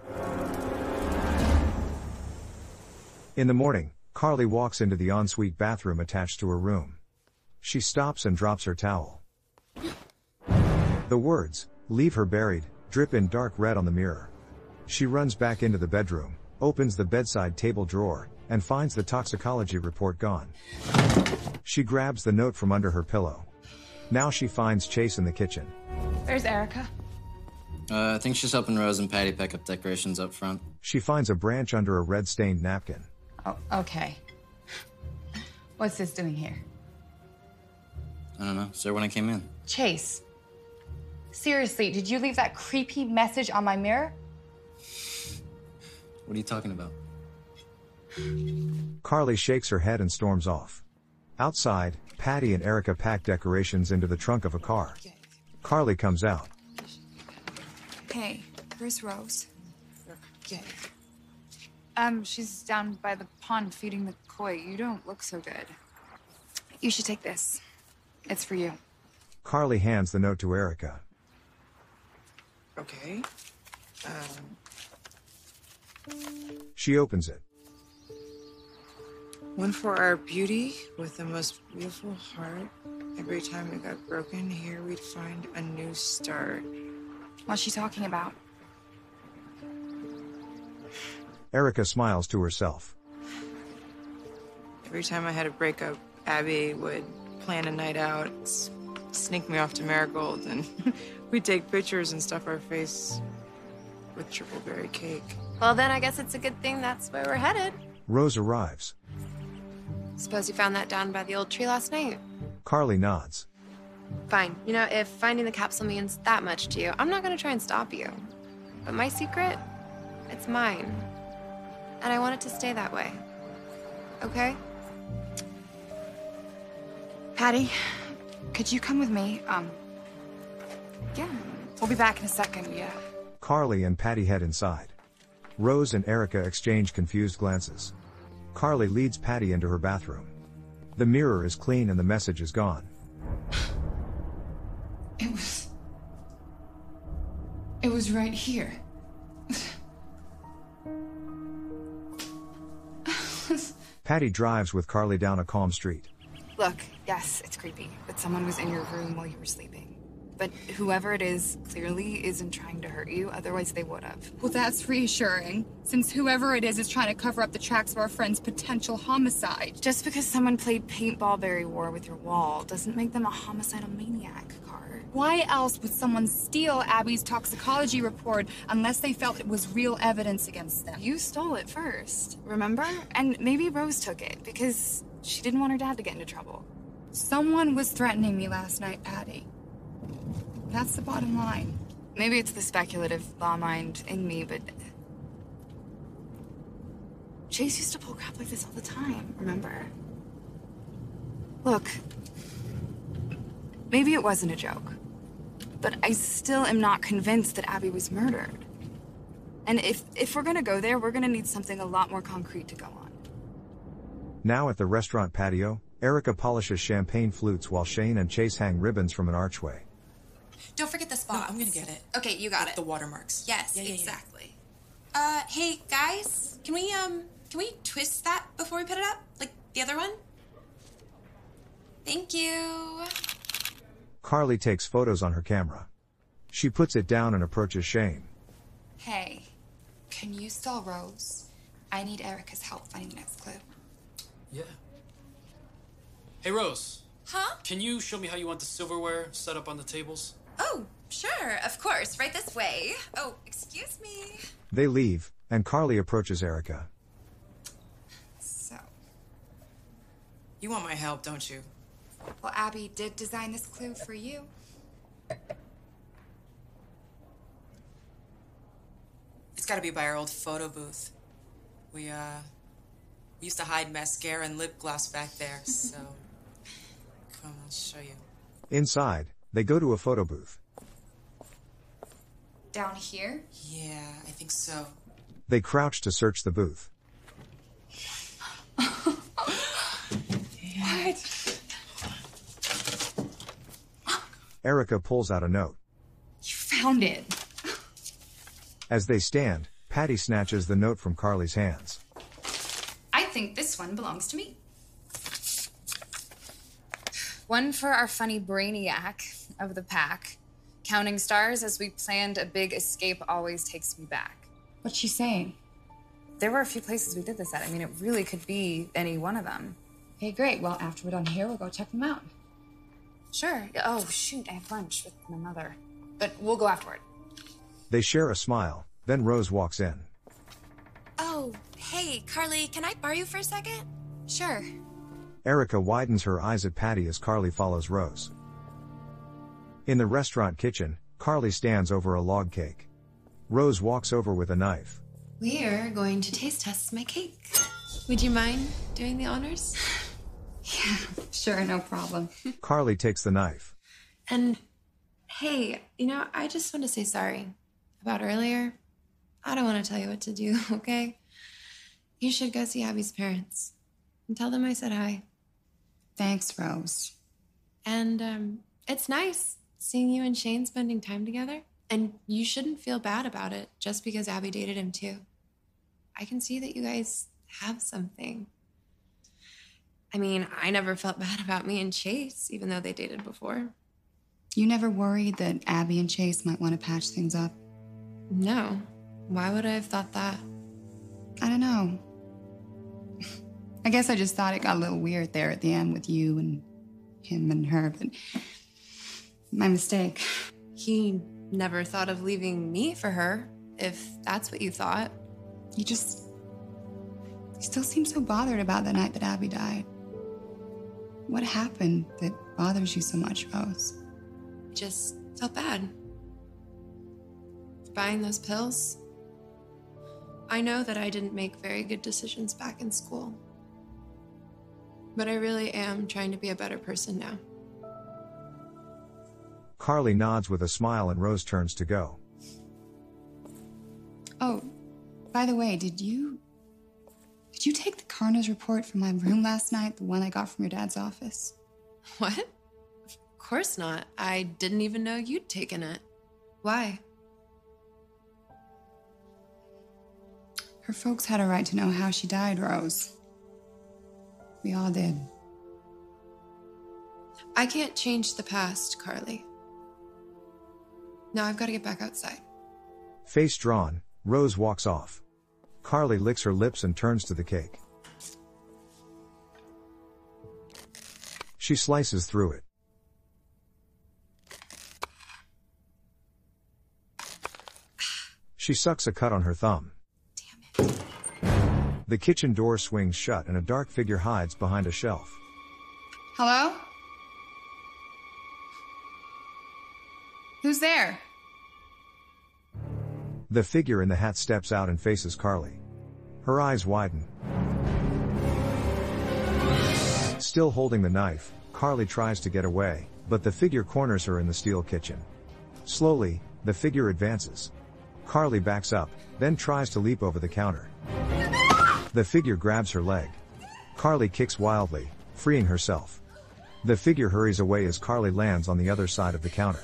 In the morning, Carly walks into the ensuite bathroom attached to her room. She stops and drops her towel. The words, "Leave her buried," drip in dark red on the mirror. She runs back into the bedroom, opens the bedside table drawer, and finds the toxicology report gone. She grabs the note from under her pillow. Now she finds Chase in the kitchen. Where's Erica? I think she's helping Rose and Patty pick up decorations up front. She finds a branch under a red-stained napkin. Oh, okay. What's this doing here? I don't know. Sir, when I came in. Chase, seriously, did you leave that creepy message on my mirror? What are you talking about? Carly shakes her head and storms off. Outside, Patty and Erica pack decorations into the trunk of a car. Carly comes out. Hey, where's Rose? She's down by the pond feeding the koi. You don't look so good. You should take this. It's for you. Carly hands the note to Erica. Okay. She opens it. One for our beauty with the most beautiful heart. Every time it got broken, here we'd find a new start. What's she talking about? Erica smiles to herself. Every time I had a breakup, Abby would plan a night out, sneak me off to Marigold, and we'd take pictures and stuff our face with triple berry cake. Well, then I guess it's a good thing that's where we're headed. Rose arrives. Suppose you found that down by the old tree last night. Carly nods. Fine. You know, if finding the capsule means that much to you, I'm not gonna try and stop you. But my secret, it's mine. And I want it to stay that way. Okay? Patty, could you come with me? Yeah. We'll be back in a second, yeah. Carly and Patty head inside. Rose and Erica exchange confused glances. Carly leads Patty into her bathroom. The mirror is clean and the message is gone. It was right here. Patty drives with Carly down a calm street. Look, yes, it's creepy, but someone was in your room while you were sleeping. But whoever it is clearly isn't trying to hurt you, otherwise they would have. Well, that's reassuring, since whoever it is trying to cover up the tracks of our friend's potential homicide. Just because someone played paintball berry war with your wall doesn't make them a homicidal maniac, Car. Why else would someone steal Abby's toxicology report unless they felt it was real evidence against them? You stole it first, remember? And maybe Rose took it because she didn't want her dad to get into trouble. Someone was threatening me last night, Patty. That's the bottom line. Maybe it's the speculative law mind in me, but Chase used to pull crap like this all the time, remember? Look, maybe it wasn't a joke, but I still am not convinced that Abby was murdered. And if we're gonna go there, we're gonna need something a lot more concrete to go on. Now at the restaurant patio, Erica polishes champagne flutes while Shane and Chase hang ribbons from an archway. Don't forget the spot. No, I'm gonna get it. Okay, you got it. The watermarks. Yes, exactly. Hey guys, can we twist that before we put it up? Like the other one? Thank you. Carly takes photos on her camera. She puts it down and approaches Shane. Hey, can you stall Rose? I need Erica's help finding the next clue. Yeah. Hey, Rose. Huh? Can you show me how you want the silverware set up on the tables? Oh, sure, of course. Right this way. Oh, excuse me. They leave, and Carly approaches Erica. So. You want my help, don't you? Well, Abby did design this clue for you. It's gotta be by our old photo booth. We used to hide mascara and lip gloss back there, so... Come on, I'll show you. Inside, they go to a photo booth. Down here? Yeah, I think so. They crouch to search the booth. What? Erica pulls out a note. You found it. As they stand, Patty snatches the note from Carly's hands. I think this one belongs to me. One for our funny brainiac of the pack. Counting stars as we planned a big escape always takes me back. What's she saying? There were a few places we did this at. I mean, it really could be any one of them. Okay, great. Well, after we're done here, we'll go check them out. Sure. Oh, shoot, I have lunch with my mother. But we'll go afterward. They share a smile, then Rose walks in. Oh, hey, Carly, can I borrow you for a second? Sure. Erica widens her eyes at Patty as Carly follows Rose. In the restaurant kitchen, Carly stands over a log cake. Rose walks over with a knife. We're going to taste test my cake. Would you mind doing the honors? Yeah, sure, no problem. Carly takes the knife. And hey, I just want to say sorry about earlier. I don't want to tell you what to do, okay? You should go see Abby's parents and tell them I said hi. Thanks, Rose. And it's nice seeing you and Shane spending time together. And you shouldn't feel bad about it just because Abby dated him too. I can see that you guys have something. I mean, I never felt bad about me and Chase, even though they dated before. You never worried that Abby and Chase might want to patch things up? No. Why would I have thought that? I don't know. I guess I just thought it got a little weird there at the end with you and him and her, but my mistake. He never thought of leaving me for her, if that's what you thought. You still seem so bothered about the night that Abby died. What happened that bothers you so much, Rose? I just felt bad. Buying those pills. I know that I didn't make very good decisions back in school. But I really am trying to be a better person now. Carly nods with a smile and Rose turns to go. Oh, By the way, did you take the coroner's report from my room last night, the one I got from your dad's office? What? Of course not. I didn't even know you'd taken it. Why? Her folks had a right to know how she died, Rose. We all did. I can't change the past, Carly. Now I've got to get back outside. Face drawn, Rose walks off. Carly licks her lips and turns to the cake. She slices through it. She sucks a cut on her thumb. Damn it. The kitchen door swings shut and a dark figure hides behind a shelf. Hello? Who's there? The figure in the hat steps out and faces Carly. Her eyes widen. Still holding the knife, Carly tries to get away, but the figure corners her in the steel kitchen. Slowly, the figure advances. Carly backs up, then tries to leap over the counter. The figure grabs her leg. Carly kicks wildly, freeing herself. The figure hurries away as Carly lands on the other side of the counter.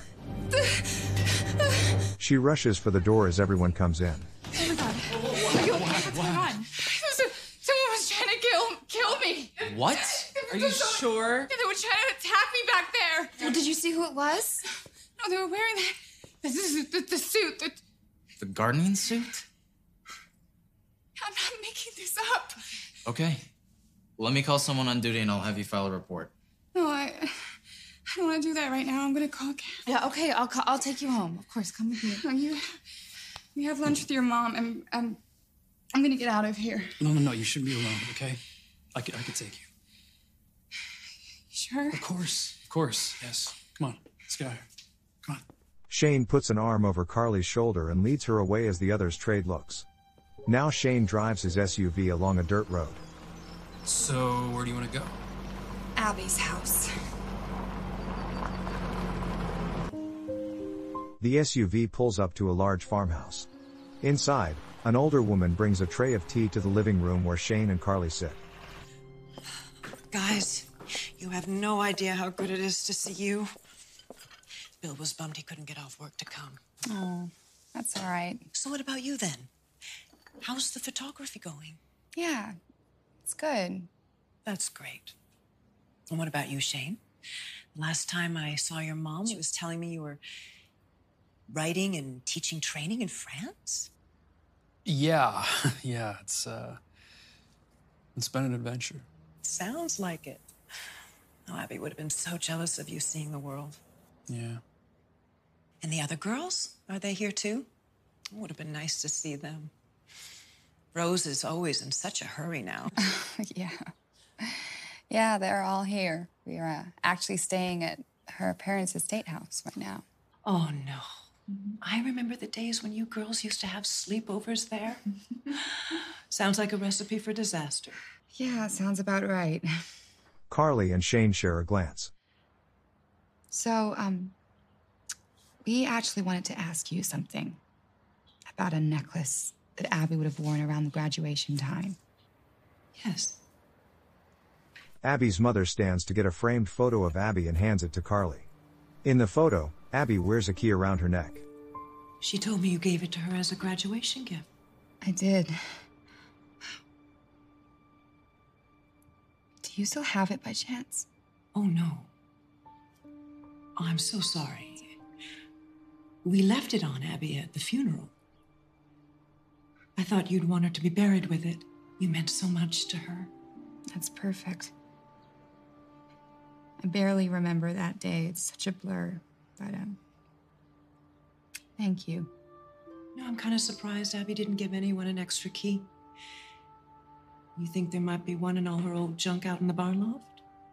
She rushes for the door as everyone comes in. Oh my God. Are you okay? What's going on? Someone was trying to kill me. What? Are you sure? They were trying to attack me back there. Well, did you see who it was? No, they were wearing the suit. The gardening suit? I'm not making this up. Okay. Let me call someone on duty and I'll have you file a report. No, I don't want to do that right now. I'm gonna call a cab. Yeah, okay. I'll take you home. Of course, come with me. No, you have lunch with your mom, and I'm gonna get out of here. No. You shouldn't be alone, okay? I could take you. You sure? Of course. Yes. Come on. Let's get out of here. Come on. Shane puts an arm over Carly's shoulder and leads her away as the others trade looks. Now Shane drives his SUV along a dirt road. So, where do you want to go? Abby's house. The SUV pulls up to a large farmhouse. Inside, an older woman brings a tray of tea to the living room where Shane and Carly sit. Guys, you have no idea how good it is to see you. Bill was bummed he couldn't get off work to come. Oh, that's all right. So what about you then? How's the photography going? Yeah, it's good. That's great. And what about you, Shane? Last time I saw your mom, she was telling me you were writing and teaching training in France? Yeah. It's been an adventure. Sounds like it. Oh, Abby would have been so jealous of you seeing the world. Yeah. And the other girls? Are they here too? It would have been nice to see them. Rose is always in such a hurry now. Yeah, they're all here. We are actually staying at her parents' estate house right now. Oh, no. I remember the days when you girls used to have sleepovers there. Sounds like a recipe for disaster. Yeah, sounds about right. Carly and Shane share a glance. So, we actually wanted to ask you something about a necklace that Abby would have worn around the graduation time. Yes. Abby's mother stands to get a framed photo of Abby and hands it to Carly. In the photo, Abby wears a key around her neck. She told me you gave it to her as a graduation gift. I did. Do you still have it by chance? Oh, no. Oh, I'm so sorry. We left it on Abby at the funeral. I thought you'd want her to be buried with it. You meant so much to her. That's perfect. I barely remember that day. It's such a blur. But, thank you. No, I'm kind of surprised Abby didn't give anyone an extra key. You think there might be one in all her old junk out in the bar loft?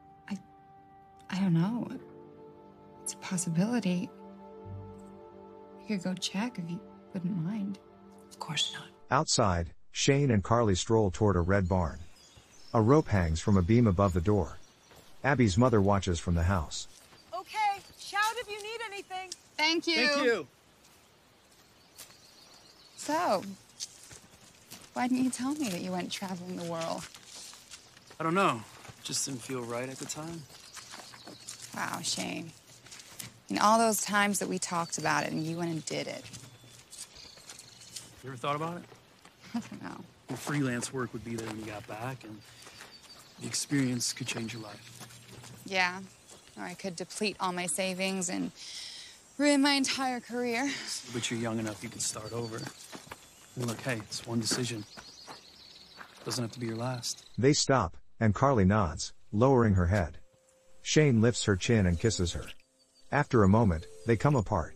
I don't know. It's a possibility. You could go check if you wouldn't mind. Of course not. Outside, Shane and Carly stroll toward a red barn. A rope hangs from a beam above the door. Abby's mother watches from the house. Okay, shout if you need anything. Thank you. Thank you. So, Why didn't you tell me that you went traveling the world? I don't know. Just didn't feel right at the time. Wow, Shane. In all those times that we talked about it and you went and did it. You ever thought about it? I don't know. Well, freelance work would be there when you got back, and the experience could change your life. Yeah. Or I could deplete all my savings and ruin my entire career. But you're young enough, you can start over. And look, hey, it's one decision. Doesn't have to be your last. They stop, and Carly nods, lowering her head. Shane lifts her chin and kisses her. After a moment, they come apart.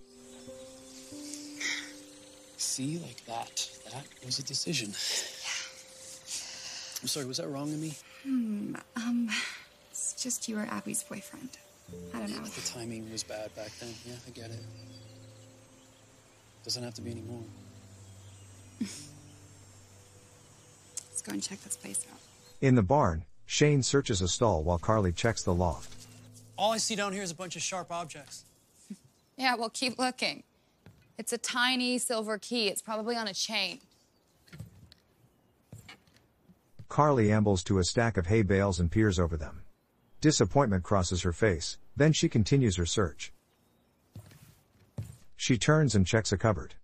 See, like that. That was a decision. I'm sorry, was that wrong of me? It's just you were Abby's boyfriend. I don't know. The timing was bad back then. Yeah, I get it. Doesn't have to be anymore. Let's go and check this place out. In the barn, Shane searches a stall while Carly checks the loft. All I see down here is a bunch of sharp objects. Yeah, well, keep looking. It's a tiny silver key. It's probably on a chain. Carly ambles to a stack of hay bales and peers over them. Disappointment crosses her face, then she continues her search. She turns and checks a cupboard.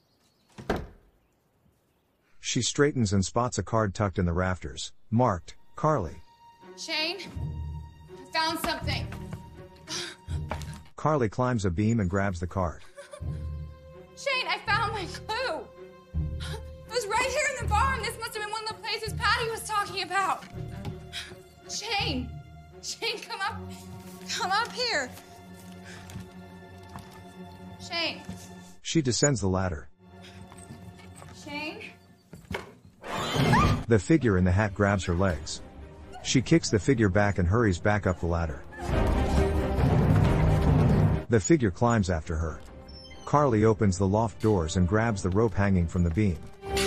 She straightens and spots a card tucked in the rafters, marked, Carly. Shane, I found something. Carly climbs a beam and grabs the card. Shane, I found my clue. It was right here in the barn. This must have been one of the places Patty was talking about. Shane, come up. Come up here. Shane. She descends the ladder. Shane. The figure in the hat grabs her legs. She kicks the figure back and hurries back up the ladder. The figure climbs after her. Carly opens the loft doors and grabs the rope hanging from the beam.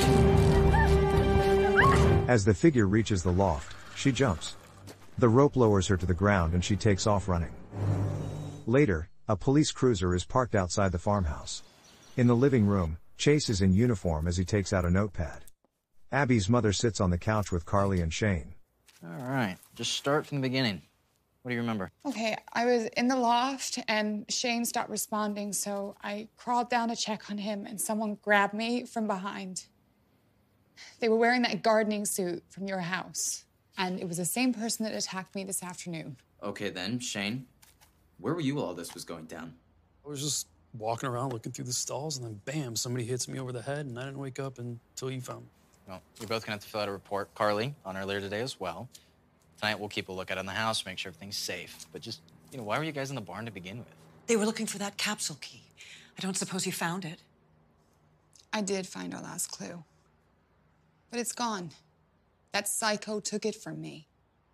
As the figure reaches the loft, she jumps. The rope lowers her to the ground and she takes off running. Later, a police cruiser is parked outside the farmhouse. In the living room, Chase is in uniform as he takes out a notepad. Abby's mother sits on the couch with Carly and Shane. All right, just start from the beginning. What do you remember? Okay, I was in the loft and Shane stopped responding, so I crawled down to check on him and someone grabbed me from behind. They were wearing that gardening suit from your house, and it was the same person that attacked me this afternoon. Okay then, Shane, where were you while all this was going down? I was just walking around looking through the stalls, and then bam, somebody hits me over the head, and I didn't wake up until you found me. Well, you're both gonna have to fill out a report. Carly, on earlier today as well. Tonight we'll keep a lookout on the house, make sure everything's safe. But just, why were you guys in the barn to begin with? They were looking for that capsule key. I don't suppose you found it. I did find our last clue. But it's gone. That psycho took it from me.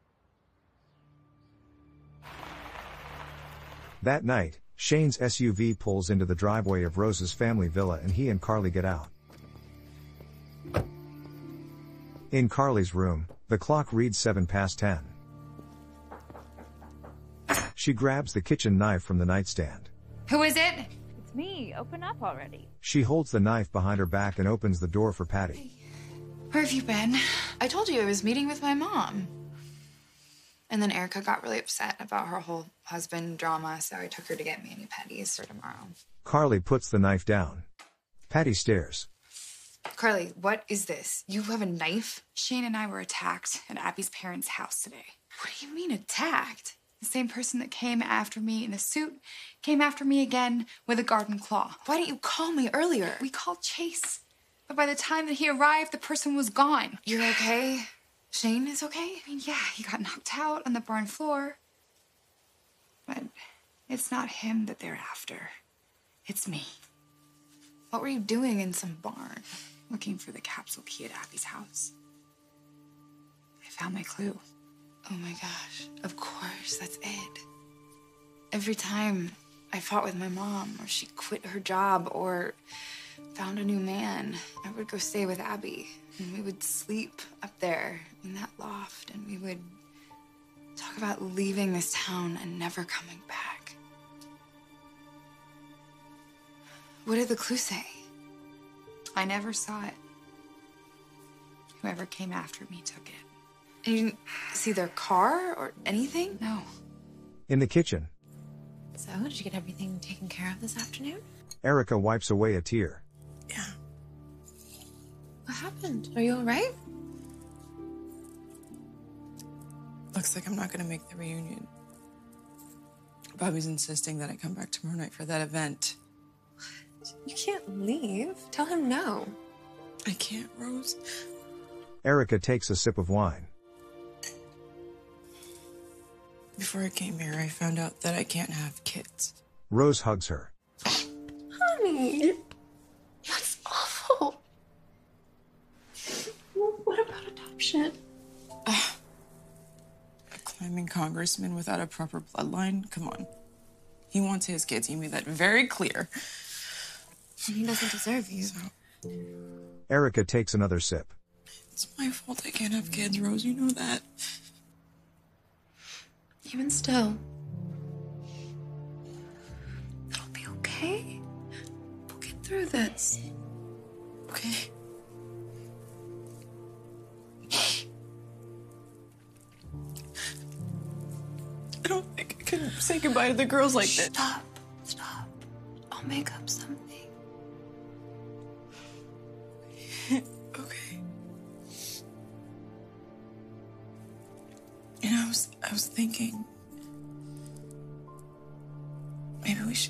That night, Shane's SUV pulls into the driveway of Rose's family villa and he and Carly get out. In Carly's room, the clock reads 10:07. She grabs the kitchen knife from the nightstand. Who is it? It's me. Open up already. She holds the knife behind her back and opens the door for Patty. Where have you been? I told you I was meeting with my mom. And then Erica got really upset about her whole husband drama, so I took her to get mani-pedis for tomorrow. Carly puts the knife down. Patty stares. Carly, what is this? You have a knife? Shane and I were attacked at Abby's parents' house today. What do you mean attacked? The same person that came after me in the suit came after me again with a garden claw. Why didn't you call me earlier? We called Chase. But by the time that he arrived, the person was gone. You're okay? Shane is okay? I mean, yeah, he got knocked out on the barn floor. But it's not him that they're after. It's me. What were you doing in some barn? Looking for the capsule key at Abby's house. I found my clue. Oh my gosh, of course, that's it. Every time I fought with my mom, or she quit her job, or found a new man, I would go stay with Abby. And we would sleep up there in that loft, and we would talk about leaving this town and never coming back. What did the clue say? I never saw it. Whoever came after me took it. And you didn't see their car or anything? No. In the kitchen, So, did you get everything taken care of this afternoon? Erica wipes away a tear. What happened? Are you all right? Looks like I'm not gonna make the reunion. Bobby's insisting that I come back tomorrow night for that event. You can't leave. Tell him no. I can't, Rose. Erica takes a sip of wine. Before I came here, I found out that I can't have kids. Rose hugs her. Honey, that's awful. What about adoption? A climbing congressman without a proper bloodline? Come on. He wants his kids. He made that very clear. He doesn't deserve you. Erica takes another sip. It's my fault I can't have kids, Rose. You know that. Even still, it'll be okay. We'll get through this. Okay. I don't think I can say goodbye to the girls like this. Stop. I'll make up something. Okay. You know, I was thinking maybe we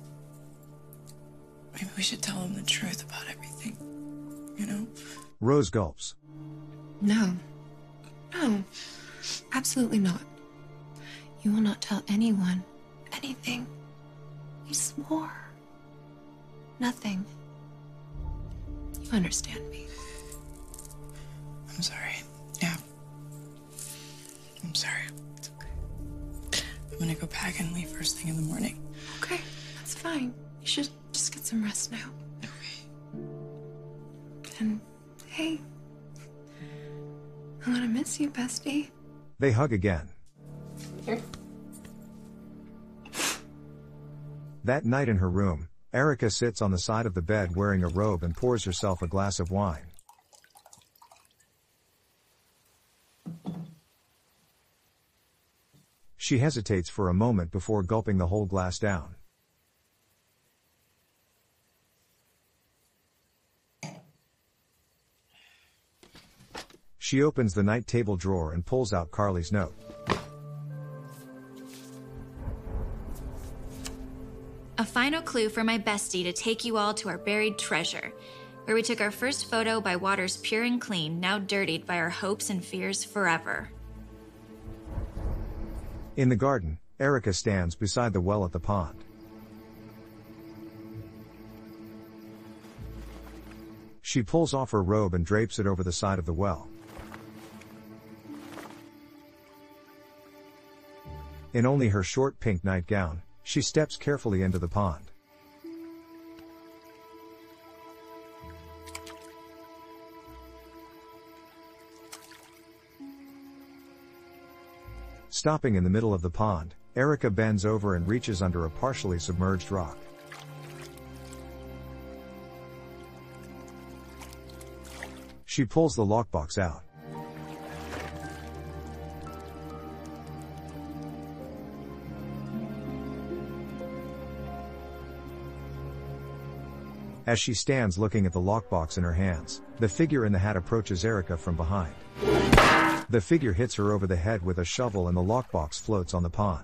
should tell them the truth about everything. You know? Rose gulps. No, absolutely not. You will not tell anyone anything. You swore. Nothing. You understand me. I'm sorry. Yeah. I'm sorry. It's okay. I'm gonna go pack and leave first thing in the morning. Okay, that's fine. You should just get some rest now. Okay. And hey, I'm gonna miss you, bestie. They hug again. That night in her room, Erica sits on the side of the bed wearing a robe and pours herself a glass of wine. She hesitates for a moment before gulping the whole glass down. She opens the night table drawer and pulls out Carly's note. A final clue for my bestie to take you all to our buried treasure, where we took our first photo by waters pure and clean, now dirtied by our hopes and fears forever. In the garden, Erica stands beside the well at the pond. She pulls off her robe and drapes it over the side of the well. In only her short pink nightgown, she steps carefully into the pond. Stopping in the middle of the pond, Erica bends over and reaches under a partially submerged rock. She pulls the lockbox out. As she stands looking at the lockbox in her hands, the figure in the hat approaches Erica from behind. The figure hits her over the head with a shovel and the lockbox floats on the pond.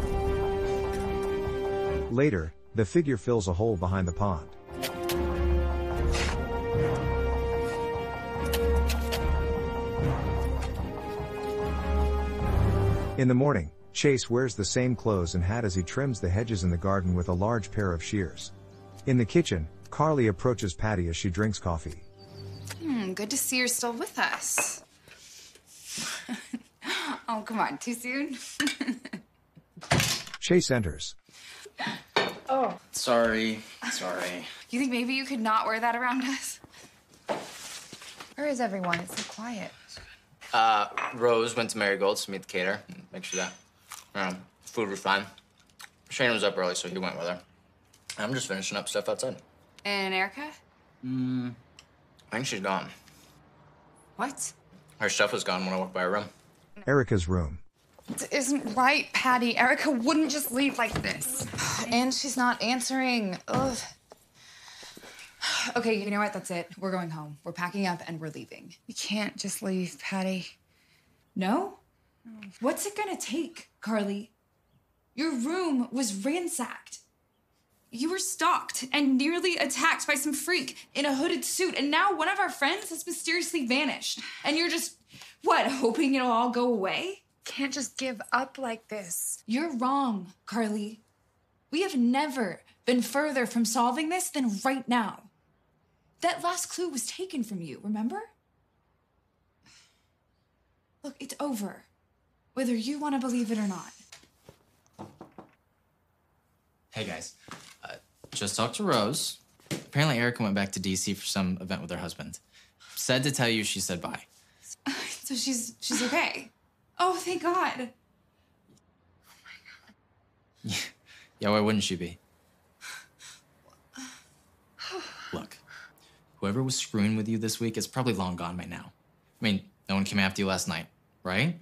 Later, the figure fills a hole behind the pond. In the morning, Chase wears the same clothes and hat as he trims the hedges in the garden with a large pair of shears. In the kitchen, Carly approaches Patty as she drinks coffee. Good to see you're still with us. Oh, come on, too soon? Chase enters. Oh. Sorry. You think maybe you could not wear that around us? Where is everyone? It's so quiet. Rose went to Marigold's to meet the caterer. Make sure that food was fine. Shane was up early, so he went with her. I'm just finishing up stuff outside. And Erica? I think she's gone. What? Her stuff was gone when I walked by her room. Erica's room. This isn't right, Patty. Erica wouldn't just leave like this. And she's not answering. Ugh. Okay, you know what? That's it. We're going home. We're packing up and we're leaving. We can't just leave, Patty. No? What's it gonna take, Carly? Your room was ransacked. You were stalked and nearly attacked by some freak in a hooded suit, and now one of our friends has mysteriously vanished. And you're just, what, hoping it'll all go away? Can't just give up like this. You're wrong, Carly. We have never been further from solving this than right now. That last clue was taken from you, remember? Look, it's over. Whether you want to believe it or not. Hey, guys. Just talked to Rose. Apparently, Erica went back to D.C. for some event with her husband. Said to tell you she said bye. So she's okay. Oh, thank God. Yeah, why wouldn't she be? Look, whoever was screwing with you this week is probably long gone by now. I mean, no one came after you last night, right?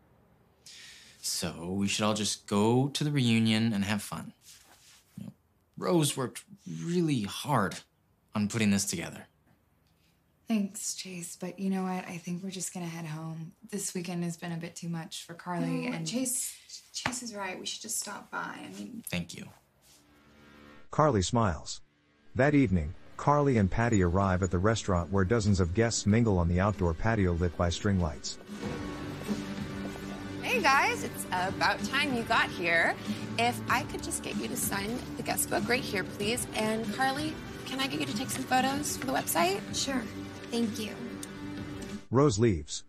So we should all just go to the reunion and have fun. You know, Rose worked really hard on putting this together. Thanks, Chase, but you know what? I think we're just gonna head home. This weekend has been a bit too much for Carly, and Chase is right. We should just stop by. I mean... Thank you. Carly smiles. That evening, Carly and Patty arrive at the restaurant where dozens of guests mingle on the outdoor patio lit by string lights. Hey guys, it's about time you got here. If I could just get you to sign the guest book right here, please. And Carly, can I get you to take some photos for the website? Sure. Thank you. Rose leaves.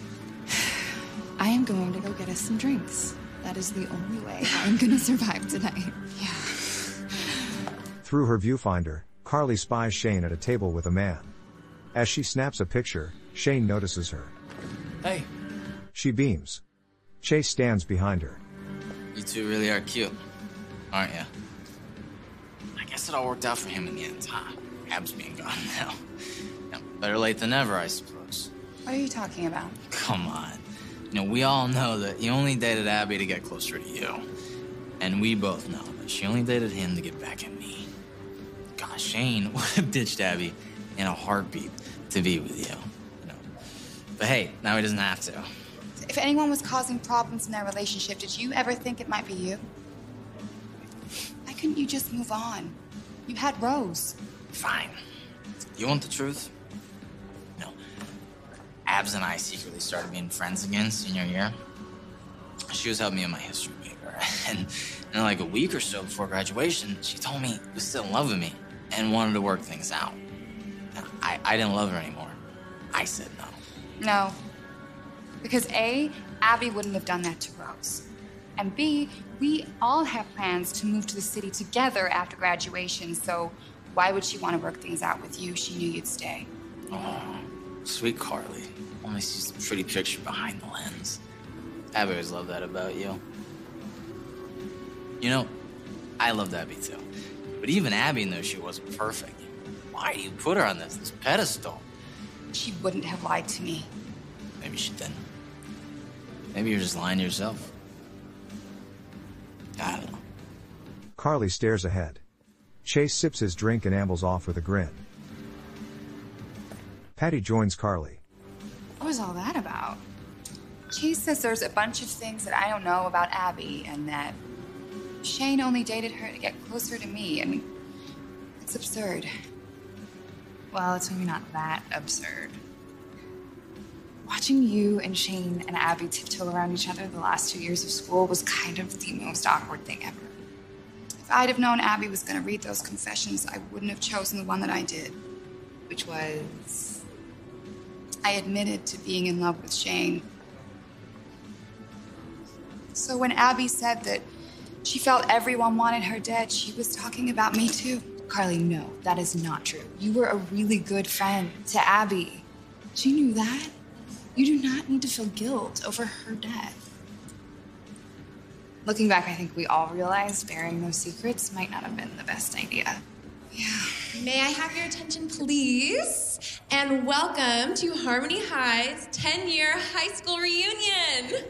I am going to go get us some drinks. That is the only way I'm gonna survive tonight. Yeah. Through her viewfinder, Carly spies Shane at a table with a man. As she snaps a picture, Shane notices her. Hey. She beams. Chase stands behind her. You two really are cute, aren't you? I guess it all worked out for him in the end, huh? Ab's being gone now. Better late than never, I suppose. What are you talking about? Come on. You know, we all know that you only dated Abby to get closer to you. And we both know that she only dated him to get back at me. Gosh, Shane would have ditched Abby in a heartbeat to be with you. But hey, now he doesn't have to. If anyone was causing problems in their relationship, did you ever think it might be you? Why couldn't you just move on? You had Rose. Fine. You want the truth? No. Abs and I secretly started being friends again senior year. She was helping me in my history paper. And in like a week or so before graduation, she told me she was still in love with me and wanted to work things out. I didn't love her anymore. I said no. No. Because A, Abby wouldn't have done that to Rose. And B, we all have plans to move to the city together after graduation, so why would she want to work things out with you? She knew you'd stay. Oh, sweet Carly. Only sees the pretty picture behind the lens. Abby always loved that about you. You know, I loved Abby too. But even Abby knew she wasn't perfect. Why do you put her on this pedestal? She wouldn't have lied to me. Maybe she didn't. Maybe you're just lying to yourself. I don't know. Carly stares ahead. Chase sips his drink and ambles off with a grin. Patty joins Carly. What was all that about? Chase says there's a bunch of things that I don't know about Abby, and that Shane only dated her to get closer to me. I mean, it's absurd. Well, it's maybe not that absurd. Watching you and Shane and Abby tiptoe around each other the last 2 years of school was kind of the most awkward thing ever. If I'd have known Abby was going to read those confessions, I wouldn't have chosen the one that I did, which was I admitted to being in love with Shane. So when Abby said that she felt everyone wanted her dead, she was talking about me too. Carly, no, that is not true. You were a really good friend to Abby. She knew that. You do not need to feel guilt over her death. Looking back, I think we all realized burying those secrets might not have been the best idea. Yeah. May I have your attention, please? And welcome to Harmony High's 10-year high school reunion.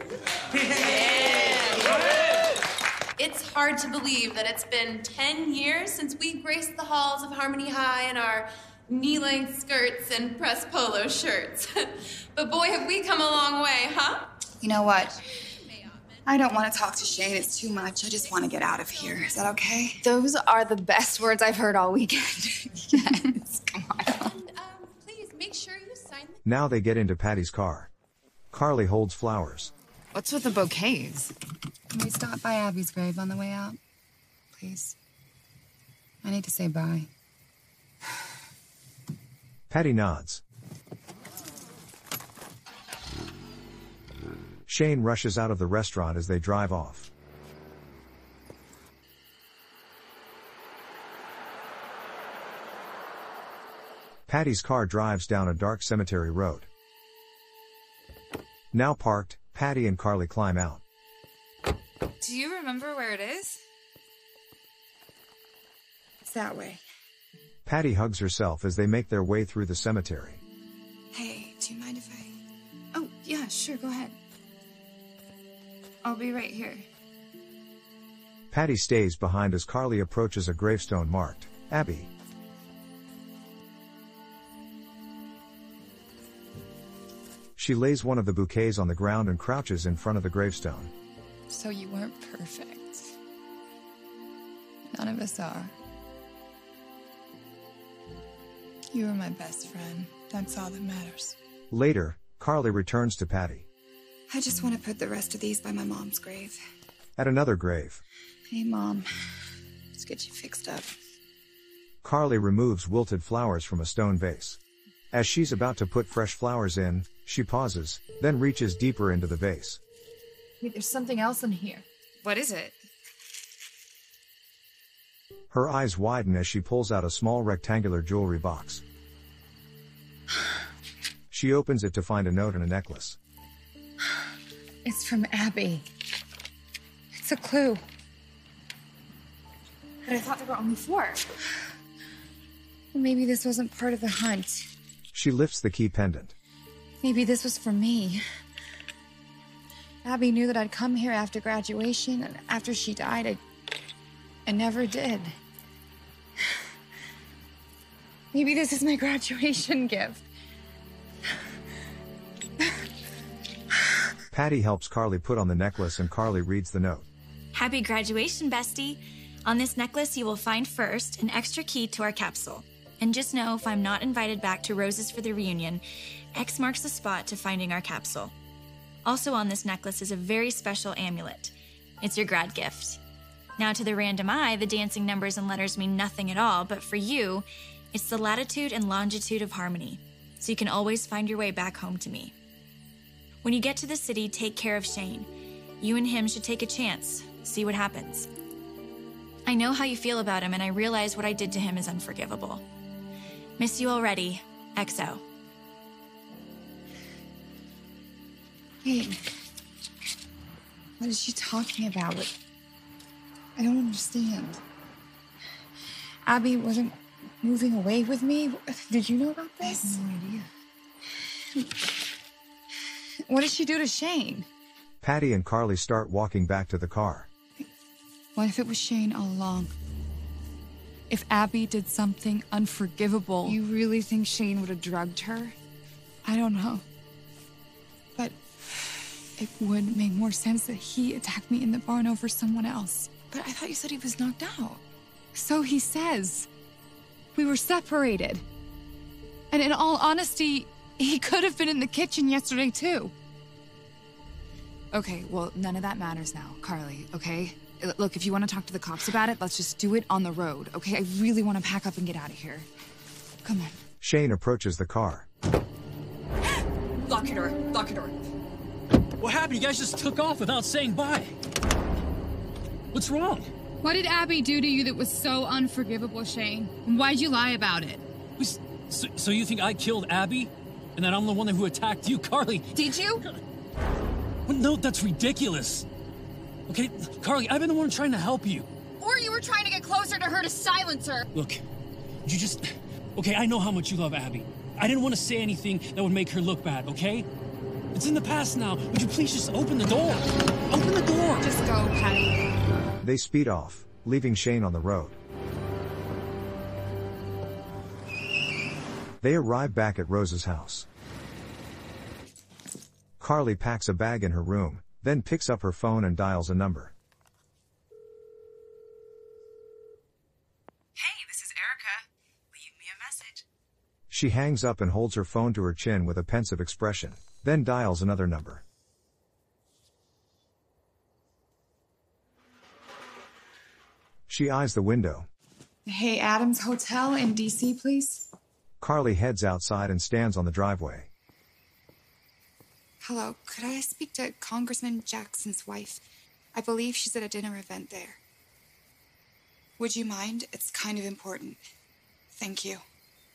It's hard to believe that it's been 10 years since we graced the halls of Harmony High in our knee-length skirts and pressed polo shirts. But boy, have we come a long way, huh? You know what? I don't want to talk to Shane. It's too much. I just want to get out of here. Is that okay? Those are the best words I've heard all weekend. Yes, come on. And, please make sure you sign the... Now they get into Patty's car. Carly holds flowers. What's with the bouquets? Can we stop by Abby's grave on the way out? Please. I need to say bye. Patty nods. Shane rushes out of the restaurant as they drive off. Patty's car drives down a dark cemetery road. Now parked, Patty and Carly climb out. Do you remember where it is? It's that way. Patty hugs herself as they make their way through the cemetery. Hey, do you mind if I... Oh, yeah, sure, go ahead. I'll be right here. Patty stays behind as Carly approaches a gravestone marked Abby. She lays one of the bouquets on the ground and crouches in front of the gravestone. So you weren't perfect. None of us are. You were my best friend. That's all that matters. Later, Carly returns to Patty. I just want to put the rest of these by my mom's grave. At another grave, Hey, Mom. Let's get you fixed up. Carly removes wilted flowers from a stone vase. As she's about to put fresh flowers in, she pauses, then reaches deeper into the vase. Wait, there's something else in here. What is it? Her eyes widen as she pulls out a small rectangular jewelry box. She opens it to find a note and a necklace. It's from Abby. It's a clue. But I thought there were only 4. Maybe this wasn't part of the hunt. She lifts the key pendant. Maybe this was for me. Abby knew that I'd come here after graduation, and after she died, I never did. Maybe this is my graduation gift. Patty helps Carly put on the necklace and Carly reads the note. Happy graduation, bestie. On this necklace, you will find first an extra key to our capsule. And just know if I'm not invited back to Roses for the reunion, X marks the spot to finding our capsule. Also on this necklace is a very special amulet. It's your grad gift. Now to the random eye, the dancing numbers and letters mean nothing at all, but for you, it's the latitude and longitude of Harmony, so you can always find your way back home to me. When you get to the city, take care of Shane. You and him should take a chance, see what happens. I know how you feel about him, and I realize what I did to him is unforgivable. Miss you already, XO. Wait. What is she talking about? I don't understand. Abby wasn't moving away with me? Did you know about this? I have no idea. What did she do to Shane? Patty and Carly start walking back to the car. What if it was Shane all along? If Abby did something unforgivable? You really think Shane would have drugged her? I don't know. But it would make more sense that he attacked me in the barn over someone else. But I thought you said he was knocked out. So he says. We were separated. And in all honesty, he could have been in the kitchen yesterday, too. Okay, well, none of that matters now, Carly, okay? Look, if you want to talk to the cops about it, let's just do it on the road, okay? I really want to pack up and get out of here. Come on. Shane approaches the car. Lock your door. Lock your door. What happened? You guys just took off without saying bye. What's wrong? What did Abby do to you that was so unforgivable, Shane? And why'd you lie about it? So you think I killed Abby? And that I'm the one who attacked you, Carly? Did you? Well, no, that's ridiculous. Okay, Carly, I've been the one trying to help you. Or you were trying to get closer to her to silence her. Look, Would you just... Okay, I know how much you love Abby. I didn't want to say anything that would make her look bad, okay? It's in the past now. Would you please just open the door? Open the door! Just go, Patty. They speed off, leaving Shane on the road. They arrive back at Rose's house. Carly packs a bag in her room, then picks up her phone and dials a number. Hey, this is Erica. Leave me a message. She hangs up and holds her phone to her chin with a pensive expression, then dials another number. She eyes the window. Hey, Adams Hotel in DC, please. Carly heads outside and stands on the driveway. Hello, could I speak to Congressman Jackson's wife? I believe she's at a dinner event there. Would you mind? It's kind of important. Thank you.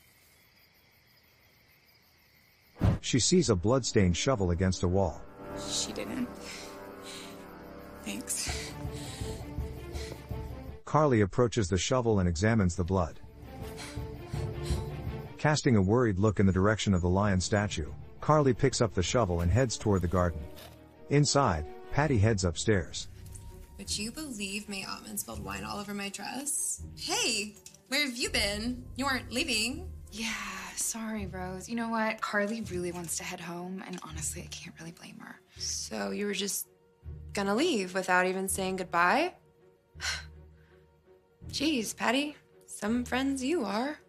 She sees a blood-stained shovel against a wall. She didn't. Thanks. Carly approaches the shovel and examines the blood. Casting a worried look in the direction of the lion statue, Carly picks up the shovel and heads toward the garden. Inside, Patty heads upstairs. Would you believe my almond spilled wine all over my dress? Hey, where have you been? You aren't leaving. Yeah, sorry, Rose. You know what? Carly really wants to head home, and honestly, I can't really blame her. So you were just gonna leave without even saying goodbye? Jeez, Patty, some friends you are.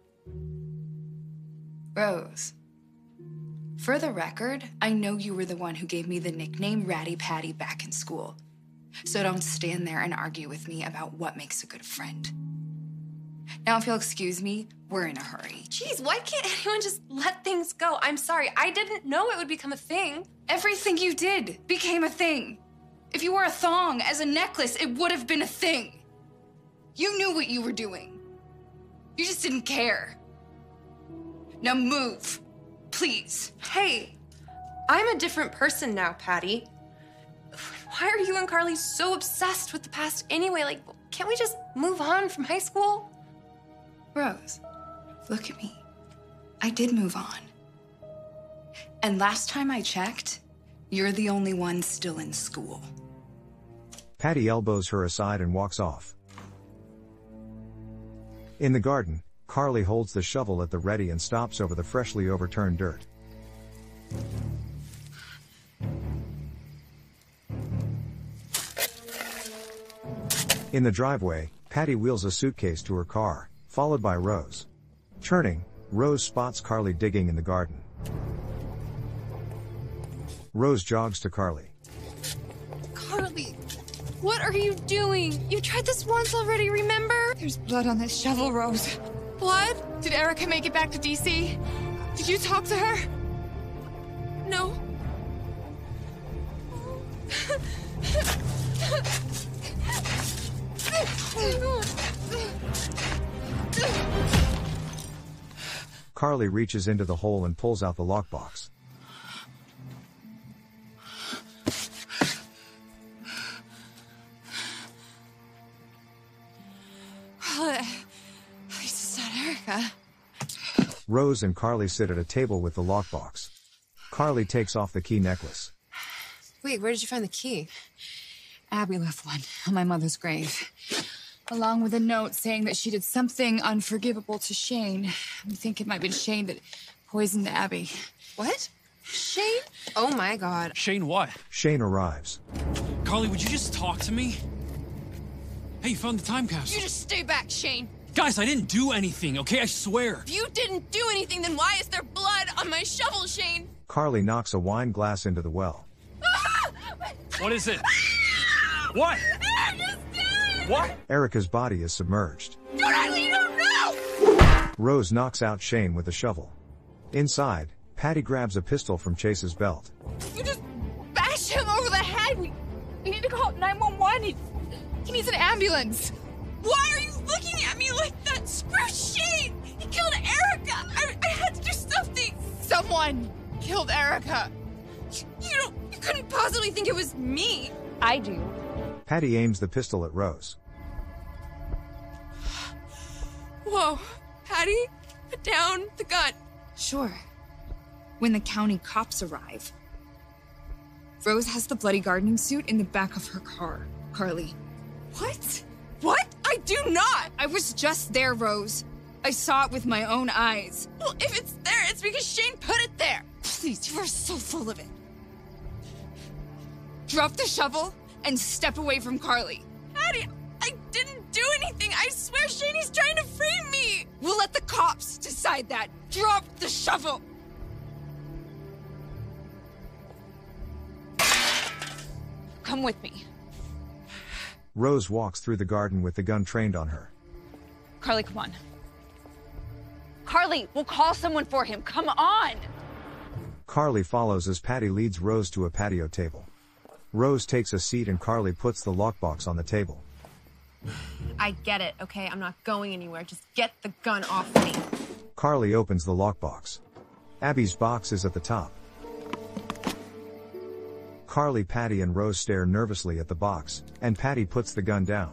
Rose, for the record, I know you were the one who gave me the nickname Ratty Patty back in school. So don't stand there and argue with me about what makes a good friend. Now, if you'll excuse me, we're in a hurry. Jeez, why can't anyone just let things go? I'm sorry, I didn't know it would become a thing. Everything you did became a thing. If you wore a thong as a necklace, it would have been a thing. You knew what you were doing. You just didn't care. Now move, please. Hey, I'm a different person now, Patty. Why are you and Carly so obsessed with the past anyway? Like, can't we just move on from high school? Rose, look at me. I did move on. And last time I checked, you're the only one still in school. Patty elbows her aside and walks off. In the garden, Carly holds the shovel at the ready and stops over the freshly overturned dirt. In the driveway, Patty wheels a suitcase to her car, followed by Rose. Turning, Rose spots Carly digging in the garden. Rose jogs to Carly. Carly, what are you doing? You tried this once already, remember? There's blood on this shovel, Rose. Blood? Did Erica make it back to DC? Did you talk to her? No. Carly reaches into the hole and pulls out the lockbox. Well, at least it's not Erica. Rose and Carly sit at a table with the lockbox. Carly takes off the key necklace. Wait, where did you find the key? Abby left one on my mother's grave, along with a note saying that she did something unforgivable to Shane. We think it might have been Shane that poisoned Abby. What? Shane? Oh my God. Shane what? Shane arrives. Carly, would you just talk to me? Hey, you found the time capsule. You just stay back, Shane. Guys, I didn't do anything, okay? I swear. If you didn't do anything, then why is there blood on my shovel, Shane? Carly knocks a wine glass into the well. What is it? What? What? Erica's body is submerged. Don't I leave him now? Rose knocks out Shane with a shovel. Inside, Patty grabs a pistol from Chase's belt. You just bash him over the head. We need to call 911. He needs an ambulance. Why are you looking at me like that? Screw Shane! He killed Erica! I had to do something! Someone killed Erica. You couldn't possibly think it was me. I do. Patty aims the pistol at Rose. Whoa. Patty, put down the gun. Sure. When the county cops arrive. Rose has the bloody gardening suit in the back of her car, Carly. What? What? I do not! I was just there, Rose. I saw it with my own eyes. Well, if it's there, it's because Shane put it there. Please, you are so full of it. Drop the shovel and step away from Carly. Patty, I didn't do anything. I swear Shane's trying to frame me. We'll let the cops decide that. Drop the shovel. Come with me. Rose walks through the garden with the gun trained on her. Carly, come on. Carly, we'll call someone for him. Come on! Carly follows as Patty leads Rose to a patio table. Rose takes a seat and Carly puts the lockbox on the table. I get it, okay? I'm not going anywhere. Just get the gun off me. Carly opens the lockbox. Abby's box is at the top. Carly, Patty, and Rose stare nervously at the box, and Patty puts the gun down.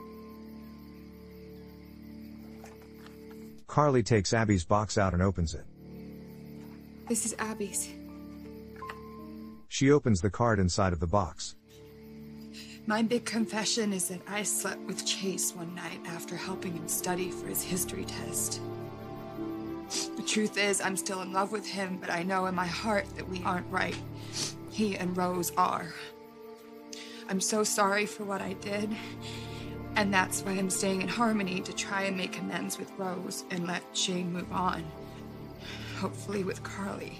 Carly takes Abby's box out and opens it. This is Abby's. She opens the card inside of the box. My big confession is that I slept with Chase one night after helping him study for his history test. The truth is, I'm still in love with him, but I know in my heart that we aren't right. He and Rose are. I'm so sorry for what I did, and that's why I'm staying in Harmony to try and make amends with Rose and let Shane move on. Hopefully with Carly.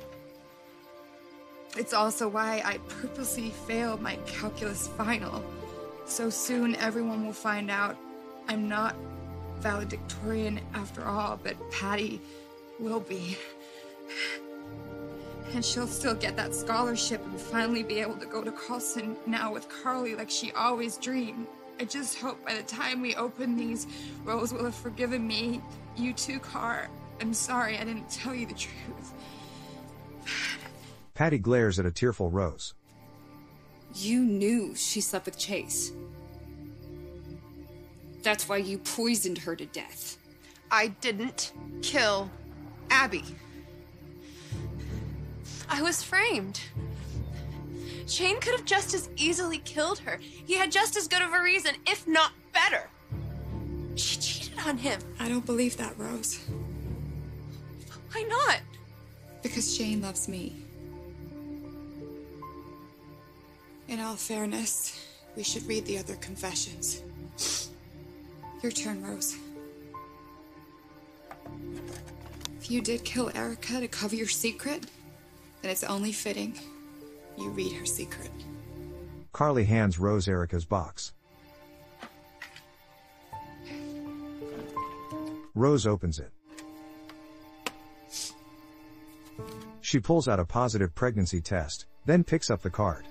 It's also why I purposely failed my calculus final. So soon everyone will find out I'm not valedictorian after all, but Patty will be. And she'll still get that scholarship and finally be able to go to Carlson now with Carly like she always dreamed. I just hope by the time we open these, Rose will have forgiven me. You too, Car. I'm sorry I didn't tell you the truth. Patty glares at a tearful Rose. You knew she slept with Chase. That's why you poisoned her to death. I didn't kill Abby. I was framed. Shane could have just as easily killed her. He had just as good of a reason, if not better. She cheated on him. I don't believe that, Rose. Why not? Because Shane loves me. In all fairness, we should read the other confessions. Your turn, Rose. If you did kill Erica to cover your secret, then it's only fitting you read her secret. Carly hands Rose Erica's box. Rose opens it. She pulls out a positive pregnancy test, then picks up the card.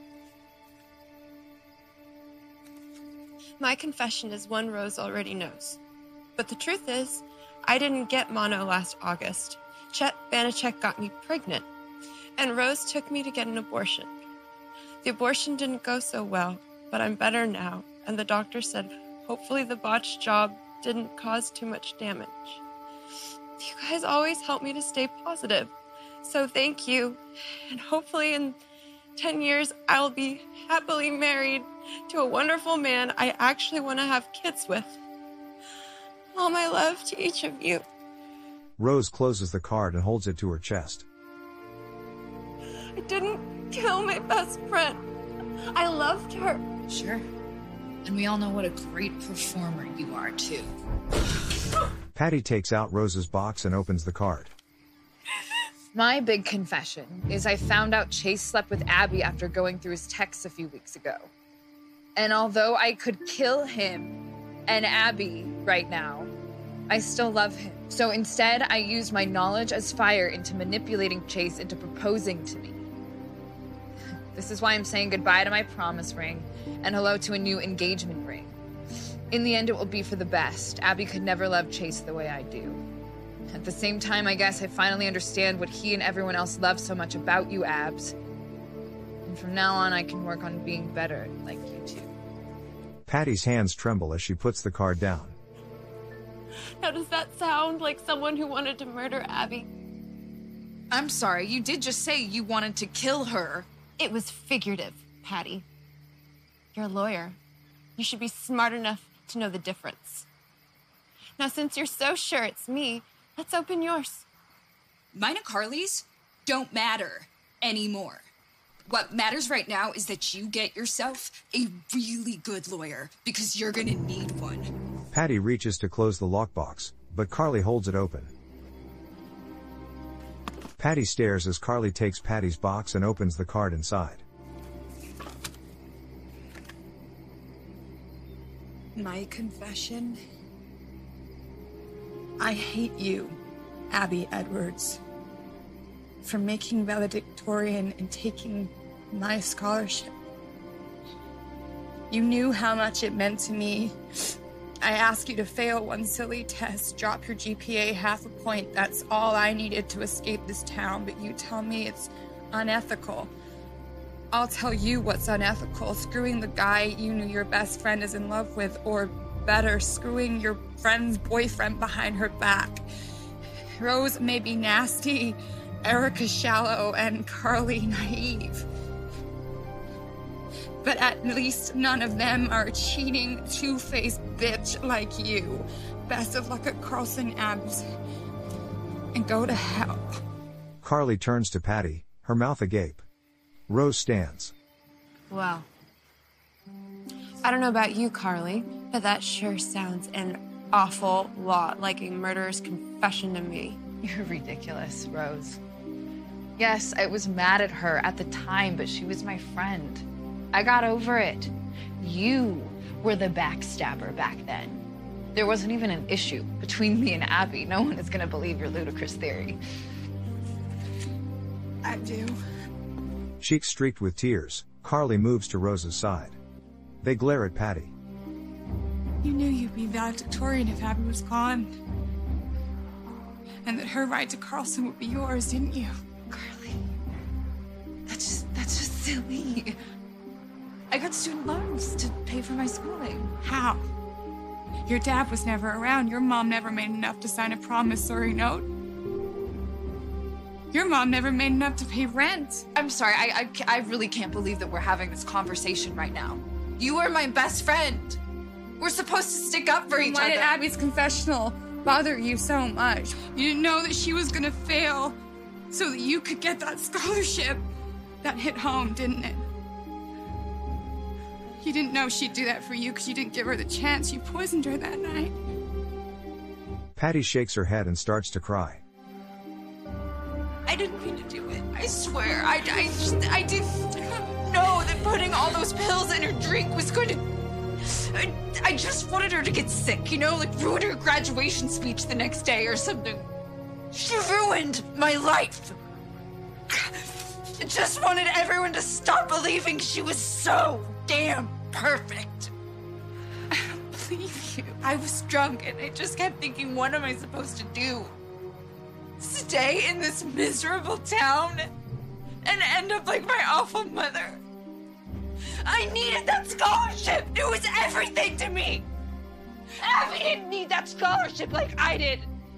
My confession is one Rose already knows. But the truth is, I didn't get mono last August. Chet Banachek got me pregnant, and Rose took me to get an abortion. The abortion didn't go so well, but I'm better now, and the doctor said hopefully the botched job didn't cause too much damage. You guys always help me to stay positive, so thank you, and hopefully in 10 years I'll be happily married to a wonderful man I actually want to have kids with. All my love to each of you. Rose closes the card and holds it to her chest. I didn't kill my best friend. I loved her. Sure. And we all know what a great performer you are, too. Patty takes out Rose's box and opens the card. My big confession is I found out Chase slept with Abby after going through his texts a few weeks ago. And although I could kill him and Abby right now, I still love him. So instead, I used my knowledge as fire into manipulating Chase into proposing to me. This is why I'm saying goodbye to my promise ring and hello to a new engagement ring. In the end, it will be for the best. Abby could never love Chase the way I do. At the same time, I guess I finally understand what he and everyone else love so much about you, Abs. And from now on, I can work on being better like you two. Patty's hands tremble as she puts the card down. Now, does that sound like someone who wanted to murder Abby? I'm sorry, you did just say you wanted to kill her. It was figurative, Patty. You're a lawyer. You should be smart enough to know the difference. Now, since you're so sure it's me, let's open yours. Mine and Carly's don't matter anymore. What matters right now is that you get yourself a really good lawyer, because you're gonna need one. Patty reaches to close the lockbox, but Carly holds it open. Patty stares as Carly takes Patty's box and opens the card inside. My confession. I hate you, Abby Edwards, for making valedictorian and taking my scholarship. You knew how much it meant to me. I asked you to fail one silly test, drop your GPA half a point. That's all I needed to escape this town, but you tell me it's unethical. I'll tell you what's unethical. Screwing the guy you knew your best friend is in love with, or better, screwing your friend's boyfriend behind her back. Rose may be nasty, Erica shallow, and Carly naive. But at least none of them are a cheating, two-faced bitch like you. Best of luck at Carlson Abs. And go to hell. Carly turns to Patty, her mouth agape. Rose stands. Well, I don't know about you, Carly, but that sure sounds an awful lot like a murderer's confession to me. You're ridiculous, Rose. Yes, I was mad at her at the time, but she was my friend. I got over it. You were the backstabber back then. There wasn't even an issue between me and Abby. No one is gonna believe your ludicrous theory. I do. Cheeks streaked with tears, Carly moves to Rose's side. They glare at Patty. You knew you'd be valedictorian if Abby was gone. And that her ride to Carlson would be yours, didn't you? Carly, that's just silly. I got student loans to pay for my schooling. How? Your dad was never around. Your mom never made enough to sign a promissory note. Your mom never made enough to pay rent. I'm sorry, I really can't believe that we're having this conversation right now. You are my best friend. We're supposed to stick up for each other. Why did Abby's confessional bother you so much? You didn't know that she was gonna fail so that you could get that scholarship. That hit home, didn't it? You didn't know she'd do that for you because you didn't give her the chance. You poisoned her that night. Patty shakes her head and starts to cry. I didn't mean to do it. I swear. I didn't know that putting all those pills in her drink was going to... I just wanted her to get sick, you know? Like, ruin her graduation speech the next day or something. She ruined my life. I just wanted everyone to stop believing she was so damn perfect. I don't believe you. I was drunk and I just kept thinking, what am I supposed to do? Stay in this miserable town and end up like my awful mother? I needed that scholarship. It was everything to me. Abby didn't need that scholarship like I did.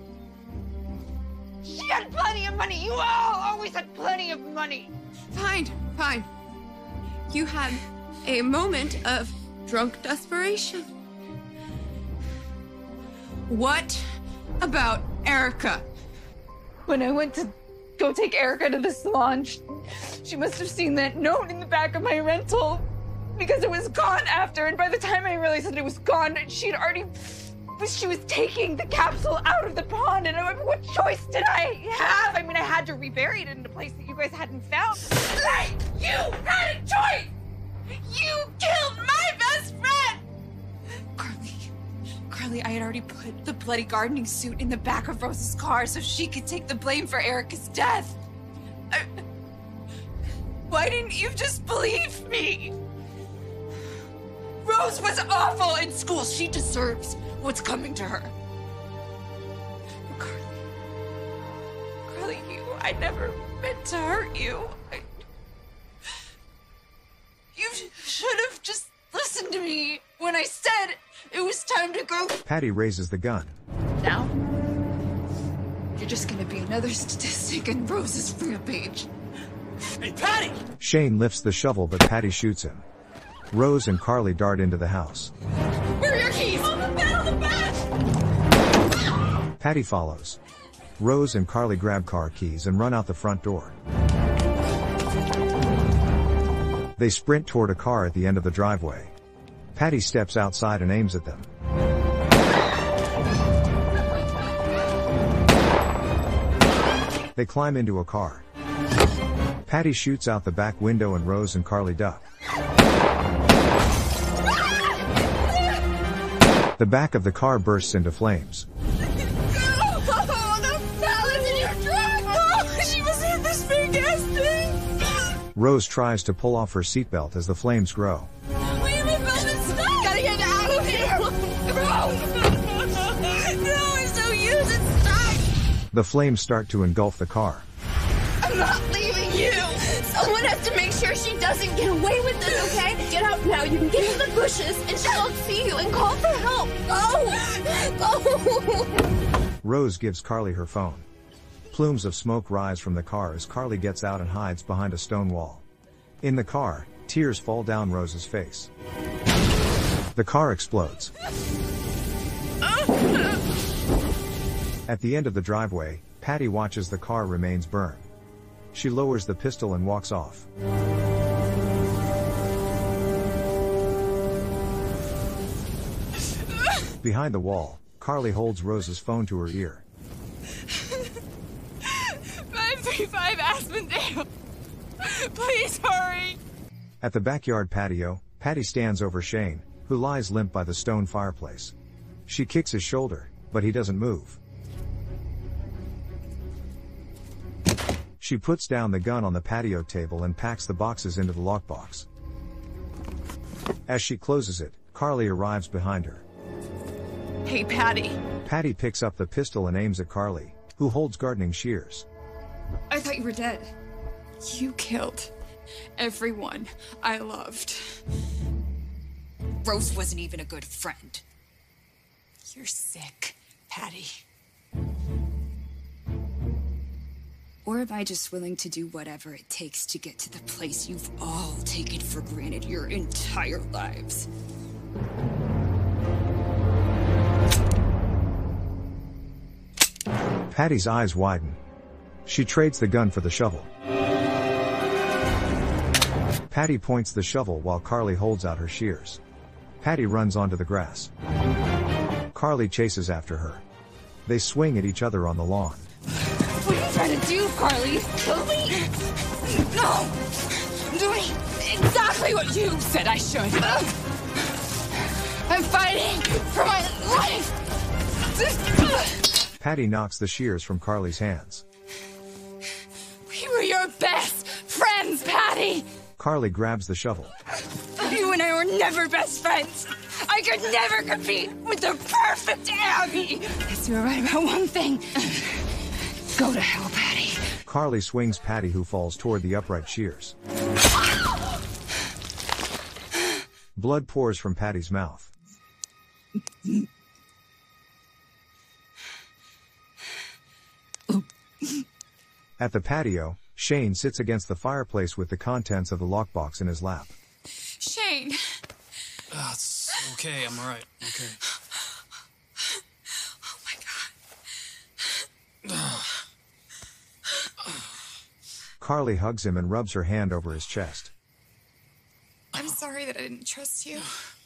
She had plenty of money. You all always had plenty of money. Fine. You had a moment of drunk desperation. What about Erica? When I went to go take Erica to the salon, she must have seen that note in the back of my rental because it was gone after. And by the time I realized that it was gone, she was taking the capsule out of the pond. And what choice did I have? I mean, I had to rebury it in a place that you guys hadn't found. Like, you had a choice! You killed my best friend! Carly, I had already put the bloody gardening suit in the back of Rose's car so she could take the blame for Erica's death. Why didn't you just believe me? Rose was awful in school. She deserves what's coming to her. But Carly, I never meant to hurt you. You should have just listened to me when I said it was time to go. Patty raises the gun. now. You're just gonna be another statistic in Rose's rampage. Hey, Patty! Shane lifts the shovel, but Patty shoots him. Rose and Carly dart into the house. Where are your keys? On the bed, on the bed! Patty follows. Rose and Carly grab car keys and run out the front door. They sprint toward a car at the end of the driveway. Patty steps outside and aims at them. They climb into a car. Patty shoots out the back window and Rose and Carly duck. The back of the car bursts into flames. Oh, the salad in your truck! Oh, she was in this big ass thing! Rose tries to pull off her seatbelt as the flames grow. Wait a minute, stop! Gotta get out of here! No, I'm so used, it's stuck! The flames start to engulf the car. I'm not leaving you! Someone has to make sure she doesn't get away with this, okay? Get out now, you can get to the bushes, and she won't see you, and call for help! Go! Rose gives Carly her phone. Plumes of smoke rise from the car as Carly gets out and hides behind a stone wall. In the car, tears fall down Rose's face. The car explodes. At the end of the driveway, Patty watches the car remains burn. She lowers the pistol and walks off. Behind the wall, Carly holds Rose's phone to her ear. 535 Aspendale! Please hurry! At the backyard patio, Patty stands over Shane, who lies limp by the stone fireplace. She kicks his shoulder, but he doesn't move. She puts down the gun on the patio table and packs the boxes into the lockbox. As she closes it, Carly arrives behind her. Hey, Patty. Patty picks up the pistol and aims at Carly, who holds gardening shears. I thought you were dead. You killed everyone I loved. Rose wasn't even a good friend. You're sick, Patty. Or am I just willing to do whatever it takes to get to the place you've all taken for granted your entire lives? Patty's eyes widen. She trades the gun for the shovel. Patty points the shovel while Carly holds out her shears. Patty runs onto the grass. Carly chases after her. They swing at each other on the lawn. What are you trying to do, Carly? Kill me? No! I'm doing exactly what you said I should. I'm fighting for my life! Patty knocks the shears from Carly's hands. We were your best friends, Patty! Carly grabs the shovel. You and I were never best friends. I could never compete with the perfect Abby. Guess you were right about one thing. Go to hell, Patty. Carly swings Patty, who falls toward the upright shears. Blood pours from Patty's mouth. At the patio, Shane sits against the fireplace with the contents of the lockbox in his lap. Shane! It's okay, I'm alright, okay. Oh my god. Carly hugs him and rubs her hand over his chest. I'm sorry that I didn't trust you.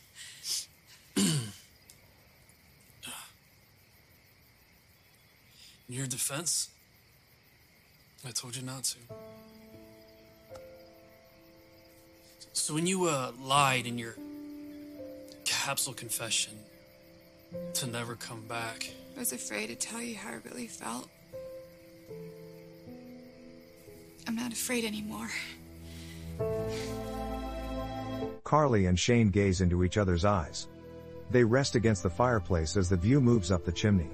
In your defense, I told you not to. So when you lied in your capsule confession to never come back, I was afraid to tell you how I really felt. I'm not afraid anymore. Carly and Shane gaze into each other's eyes. They rest against the fireplace as the view moves up the chimney.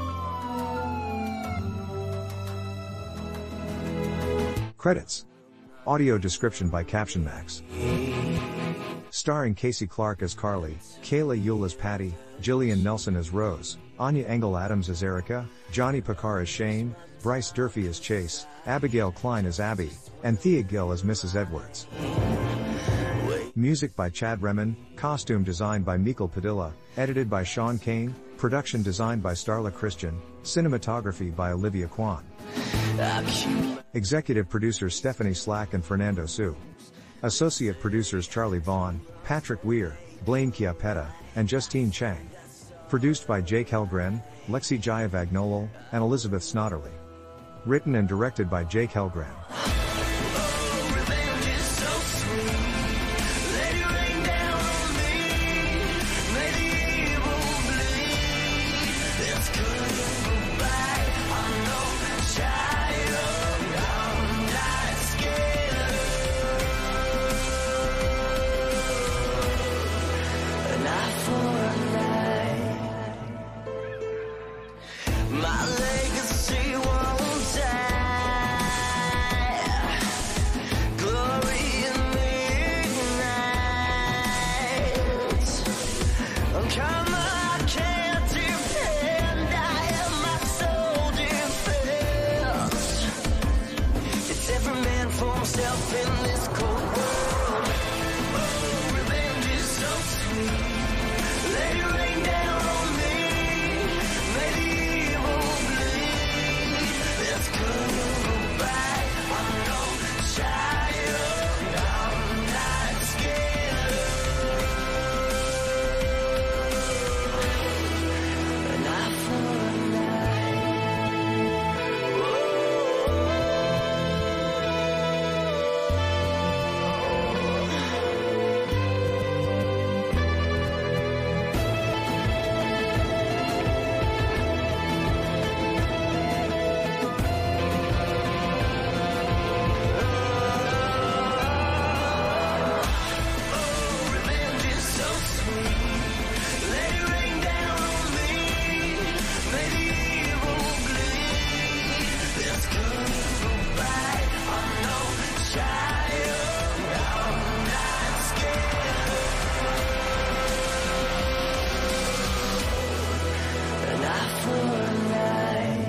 Credits. Audio description by Caption Max. Starring Casey Clark as Carly, Kayla Yule as Patty, Jillian Nelson as Rose, Anya Engel Adams as Erica, Johnny Picard as Shane, Bryce Durfee as Chase, Abigail Klein as Abby, and Thea Gill as Mrs. Edwards. Music by Chad Remen, costume designed by Mikkel Padilla, edited by Sean Kane, production designed by Starla Christian, cinematography by Olivia Kwan. Executive producers Stephanie Slack and Fernando Su. Associate producers Charlie Vaughn, Patrick Weir, Blaine Chiappetta, and Justine Chang. Produced by Jake Helgren, Lexi Jayavagnolal, and Elizabeth Snodderly. Written and directed by Jake Helgren. My legacy won't die. Glory in the night. I'm karma, I can't depend. I am my soul defense. It's every man for himself in this cold world. Oh, revenge is so sweet. Let it rain down on me. May the evil bleed. It's gonna go by. I'm no child. I'm not scared. An eye for an eye. Revenge is so sweet. Let it rain down on me. May the evil bleed. It's gonna go by. I'm no child. I'm not scared. An eye for an eye.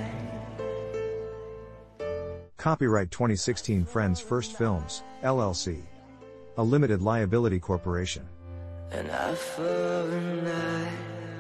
Copyright 2016 Friends First Films, LLC. A limited liability corporation. An eye for an eye.